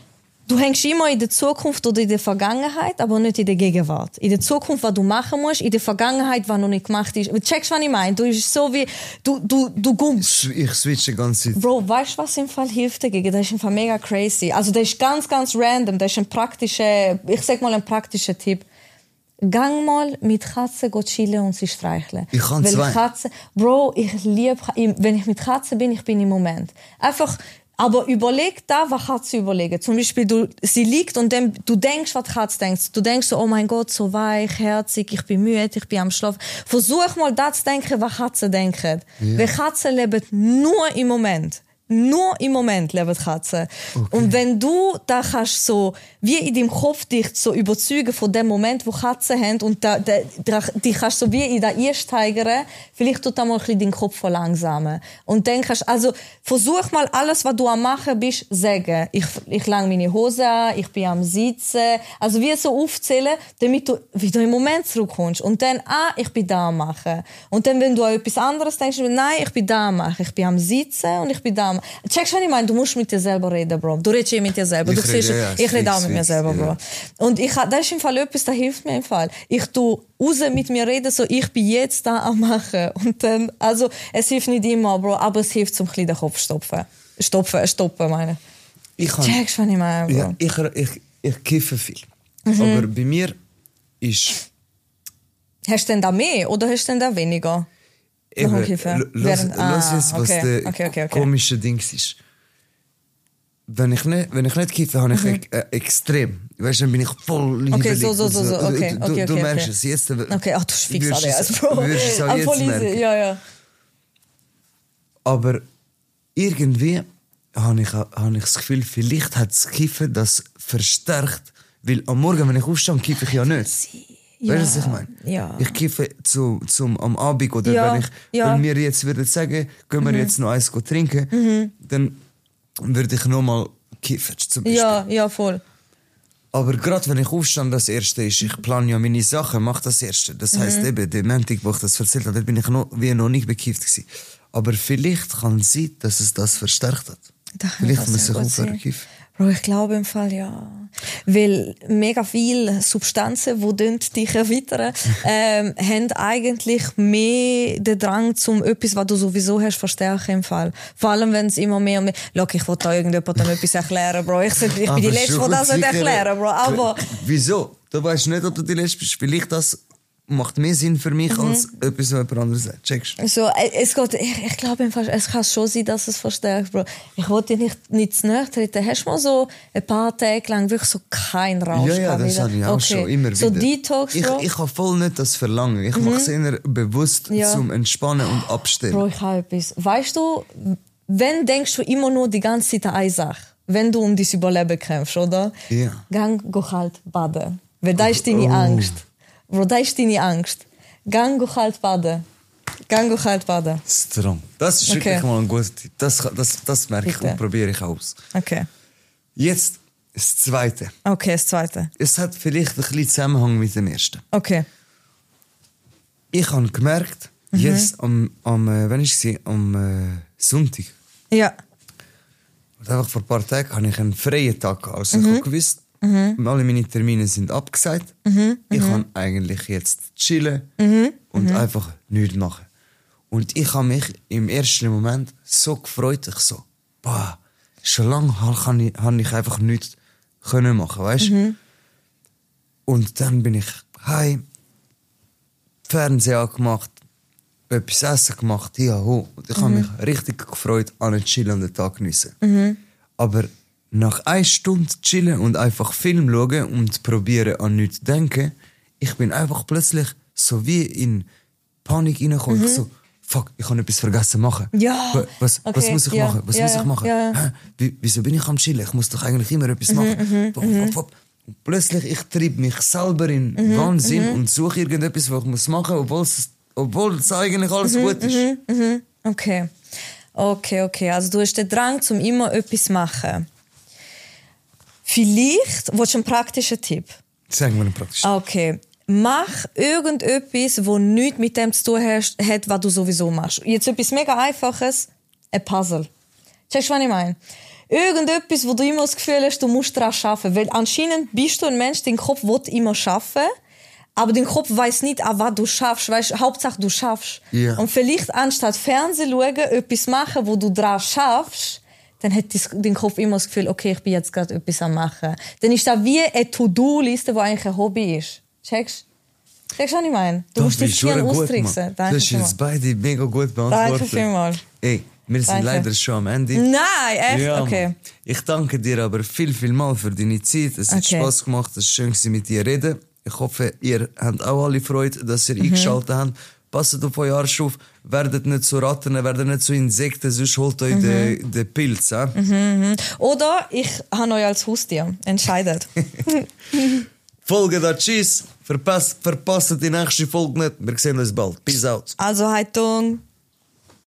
[SPEAKER 5] Du hängst immer in der Zukunft oder in der Vergangenheit, aber nicht in der Gegenwart. In der Zukunft, was du machen musst, in der Vergangenheit, was noch nicht gemacht ist. Checkst du, was ich meine? Du bist so wie, du gummst.
[SPEAKER 8] Ich switche die ganze Zeit.
[SPEAKER 5] Bro, weißt du, was im Fall hilft dagegen? Das ist im Fall mega crazy. Also, das ist ganz, ganz random. Das ist ein praktischer Tipp. Gang mal mit Katzen chillen und sie streicheln.
[SPEAKER 8] Ich kann zwei.
[SPEAKER 5] Katzen, Bro, ich liebe, wenn ich mit Katzen bin, ich bin im Moment. Einfach, aber überleg da, was Katze überlegen. Zum Beispiel, sie liegt und dann, du denkst, was die Katze denkt. Du denkst so, oh mein Gott, so weich, herzig, ich bin müde, ich bin am Schlafen. Versuch mal das zu denken, was Katzen denken. Ja. Weil Katzen leben nur im Moment. Nur im Moment leben Katzen. Okay. Und wenn du da kannst so, wie in deinem Kopf dich so überzeugen von dem Moment, wo Katzen haben und die kannst so wie in da einsteigern, vielleicht tut da mal ein bisschen deinen Kopf verlangsamen. Und dann kannst, also, versuch mal alles, was du am machen bist, sagen. Ich lang meine Hose an, ich bin am Sitzen. Also, wie so aufzählen, damit du wieder im Moment zurückkommst. Und dann, ich bin da am machen. Und dann, wenn du an etwas anderes denkst, nein, ich bin da am machen. Ich bin am Sitzen und ich bin da am checkst du, was ich meine? Du musst mit dir selber reden, Bro. Du redest mit dir selber. Ich rede auch mit mir selber, Bro. Und das ist im Fall etwas, das hilft mir im Fall. Ich tu raus mit mir reden, so ich bin jetzt da am machen. Und dann, also, es hilft nicht immer, Bro, aber es hilft zum ein bisschen den Kopf stopfen. Stoppen, meine ich. Checkst du, was ich meine, Bro?
[SPEAKER 8] Ja, ich kiffe viel. Aber bei mir ist...
[SPEAKER 5] Hast du denn da mehr oder hast du denn da weniger?
[SPEAKER 8] Lass jetzt, was der komische Ding ist. Wenn ich nicht kiffe, habe ich extrem. Weißt du, dann bin ich voll liebelig. Okay, du merkst es jetzt.
[SPEAKER 5] Okay, du bist fix alles, Bro.
[SPEAKER 8] Würdest es auch jetzt merken.
[SPEAKER 5] Ja.
[SPEAKER 8] Aber irgendwie habe ich das Gefühl, vielleicht hat das Kiffen das verstärkt. Weil am Morgen, wenn ich aufstehe, kiffe ich ja nicht.
[SPEAKER 5] Ja,
[SPEAKER 8] weißt du, was ich meine?
[SPEAKER 5] Ja.
[SPEAKER 8] Ich kiffe am Abend oder wenn wir jetzt würden sagen, gehen wir jetzt noch eins trinken, dann würde ich nochmal kiffen, zum Beispiel.
[SPEAKER 5] Ja, voll.
[SPEAKER 8] Aber gerade wenn ich aufstehe, das Erste ist, ich plane ja meine Sachen, mache das Erste. Das heisst eben, der Montag, wo ich das erzählt habe, da bin ich noch nicht bekifft gewesen. Aber vielleicht kann es sein, dass es das verstärkt hat. Vielleicht muss ich aufhören kiffen.
[SPEAKER 5] Bro, ich glaube im Fall, ja. Weil mega viele Substanzen, die dich erweitern, haben eigentlich mehr den Drang, zum etwas, was du sowieso hast, verstärken im Fall. Vor allem, wenn es immer mehr und mehr... Schau, ich will da irgendjemandem etwas erklären, Bro. Ich bin die Letzte, die das erklären, Bro. Aber...
[SPEAKER 8] Wieso? Du weißt nicht, ob du die Letzte bist. Vielleicht das macht mehr Sinn für mich, als etwas, was jemand anderes sagt. Checkst du?
[SPEAKER 5] So, ich glaube, es kann schon sein, dass es verstärkt, Bro. Ich wollte dir nicht zu nahe treten. Hast du mal so ein paar Tage lang wirklich so keinen Rausch?
[SPEAKER 8] Ja, das habe ich auch schon immer
[SPEAKER 5] so
[SPEAKER 8] wieder.
[SPEAKER 5] Detox, Bro?
[SPEAKER 8] Ich habe voll nicht das Verlangen. Ich mache es eher bewusst zum Entspannen und Abstellen.
[SPEAKER 5] Bro, ich habe etwas. Weißt du, wenn denkst du immer nur die ganze Zeit an eine Sache, wenn du um dein Überleben kämpfst, oder?
[SPEAKER 8] Ja.
[SPEAKER 5] Geh kalt baden. Weil das ist deine Angst. Bro, das ist deine Angst. Geh kalt baden.
[SPEAKER 8] Strong. Das ist wirklich mal ein guter Tipp. Das merke ich und probiere ich aus.
[SPEAKER 5] Okay.
[SPEAKER 8] Jetzt das Zweite.
[SPEAKER 5] Okay, das Zweite.
[SPEAKER 8] Es hat vielleicht ein bisschen Zusammenhang mit dem Ersten.
[SPEAKER 5] Okay.
[SPEAKER 8] Ich habe gemerkt, jetzt am Sonntag.
[SPEAKER 5] Ja.
[SPEAKER 8] Und einfach vor ein paar Tagen hatte ich einen freien Tag gehabt. Also ich habe gewusst, alle meine Termine sind abgesagt. Ich kann eigentlich jetzt chillen und einfach nichts machen. Und ich habe mich im ersten Moment so gefreut. Ich so, schon lange habe ich einfach nichts können machen, weißt? Und dann bin ich heim, Fernseher angemacht, etwas Essen gemacht, und ich habe mich richtig gefreut, an einen chillenden Tag geniessen. Aber nach 1 Stunde chillen und einfach Film schauen und probieren an nichts zu denken, ich bin einfach plötzlich so wie in Panik reingekommen. Ich so, fuck, ich habe etwas vergessen zu machen.
[SPEAKER 5] Ja.
[SPEAKER 8] Was muss ich machen? Was muss ich machen?
[SPEAKER 5] Ja.
[SPEAKER 8] Wieso bin ich am Chillen? Ich muss doch eigentlich immer etwas machen. Und plötzlich, ich treibe mich selber in Wahnsinn und suche irgendetwas, was ich machen muss, obwohl es eigentlich alles gut ist.
[SPEAKER 5] Okay. Also du hast den Drang, zum immer etwas zu machen. Vielleicht, willst du einen praktischen Tipp?
[SPEAKER 8] Sag mir einen praktischen.
[SPEAKER 5] Okay. Mach irgendetwas, das nichts mit dem zu tun hat, was du sowieso machst. Jetzt etwas mega Einfaches, ein Puzzle. Checkst du, was ich meine? Irgendetwas, wo du immer das Gefühl hast, du musst daran arbeiten. Weil anscheinend bist du ein Mensch, dein Kopf will immer arbeiten, aber dein Kopf weiss nicht, an was du schaffst. Weißt, Hauptsache du schaffst.
[SPEAKER 8] Yeah.
[SPEAKER 5] Und vielleicht anstatt Fernsehen schauen, etwas machen, wo du daran schaffst, dann hat dein Kopf immer das Gefühl, okay, ich bin jetzt gerade etwas am machen. Dann ist das wie eine To-Do-Liste, die eigentlich ein Hobby ist. Checkst du, was ich meine? Du musst dich hier austricksen.
[SPEAKER 8] Du hast jetzt beide mega gut beantwortet.
[SPEAKER 5] Danke vielmals.
[SPEAKER 8] Ey, wir sind leider schon am Ende.
[SPEAKER 5] Nein, echt?
[SPEAKER 8] Ja,
[SPEAKER 5] okay.
[SPEAKER 8] Ich danke dir aber viel mal für deine Zeit. Es hat Spass gemacht, es war schön mit dir reden. Ich hoffe, ihr habt auch alle Freude, dass ihr eingeschaltet habt. Passt auf euch Arsch auf, werdet nicht zu Ratten, werdet nicht zu Insekten, sonst holt euch den Pilz.
[SPEAKER 5] Oder ich habe euch als Haustier. Entscheidet.
[SPEAKER 8] Folge da, tschüss. Verpasst die nächste Folge nicht. Wir sehen uns bald. Peace out.
[SPEAKER 5] Also, Heitung.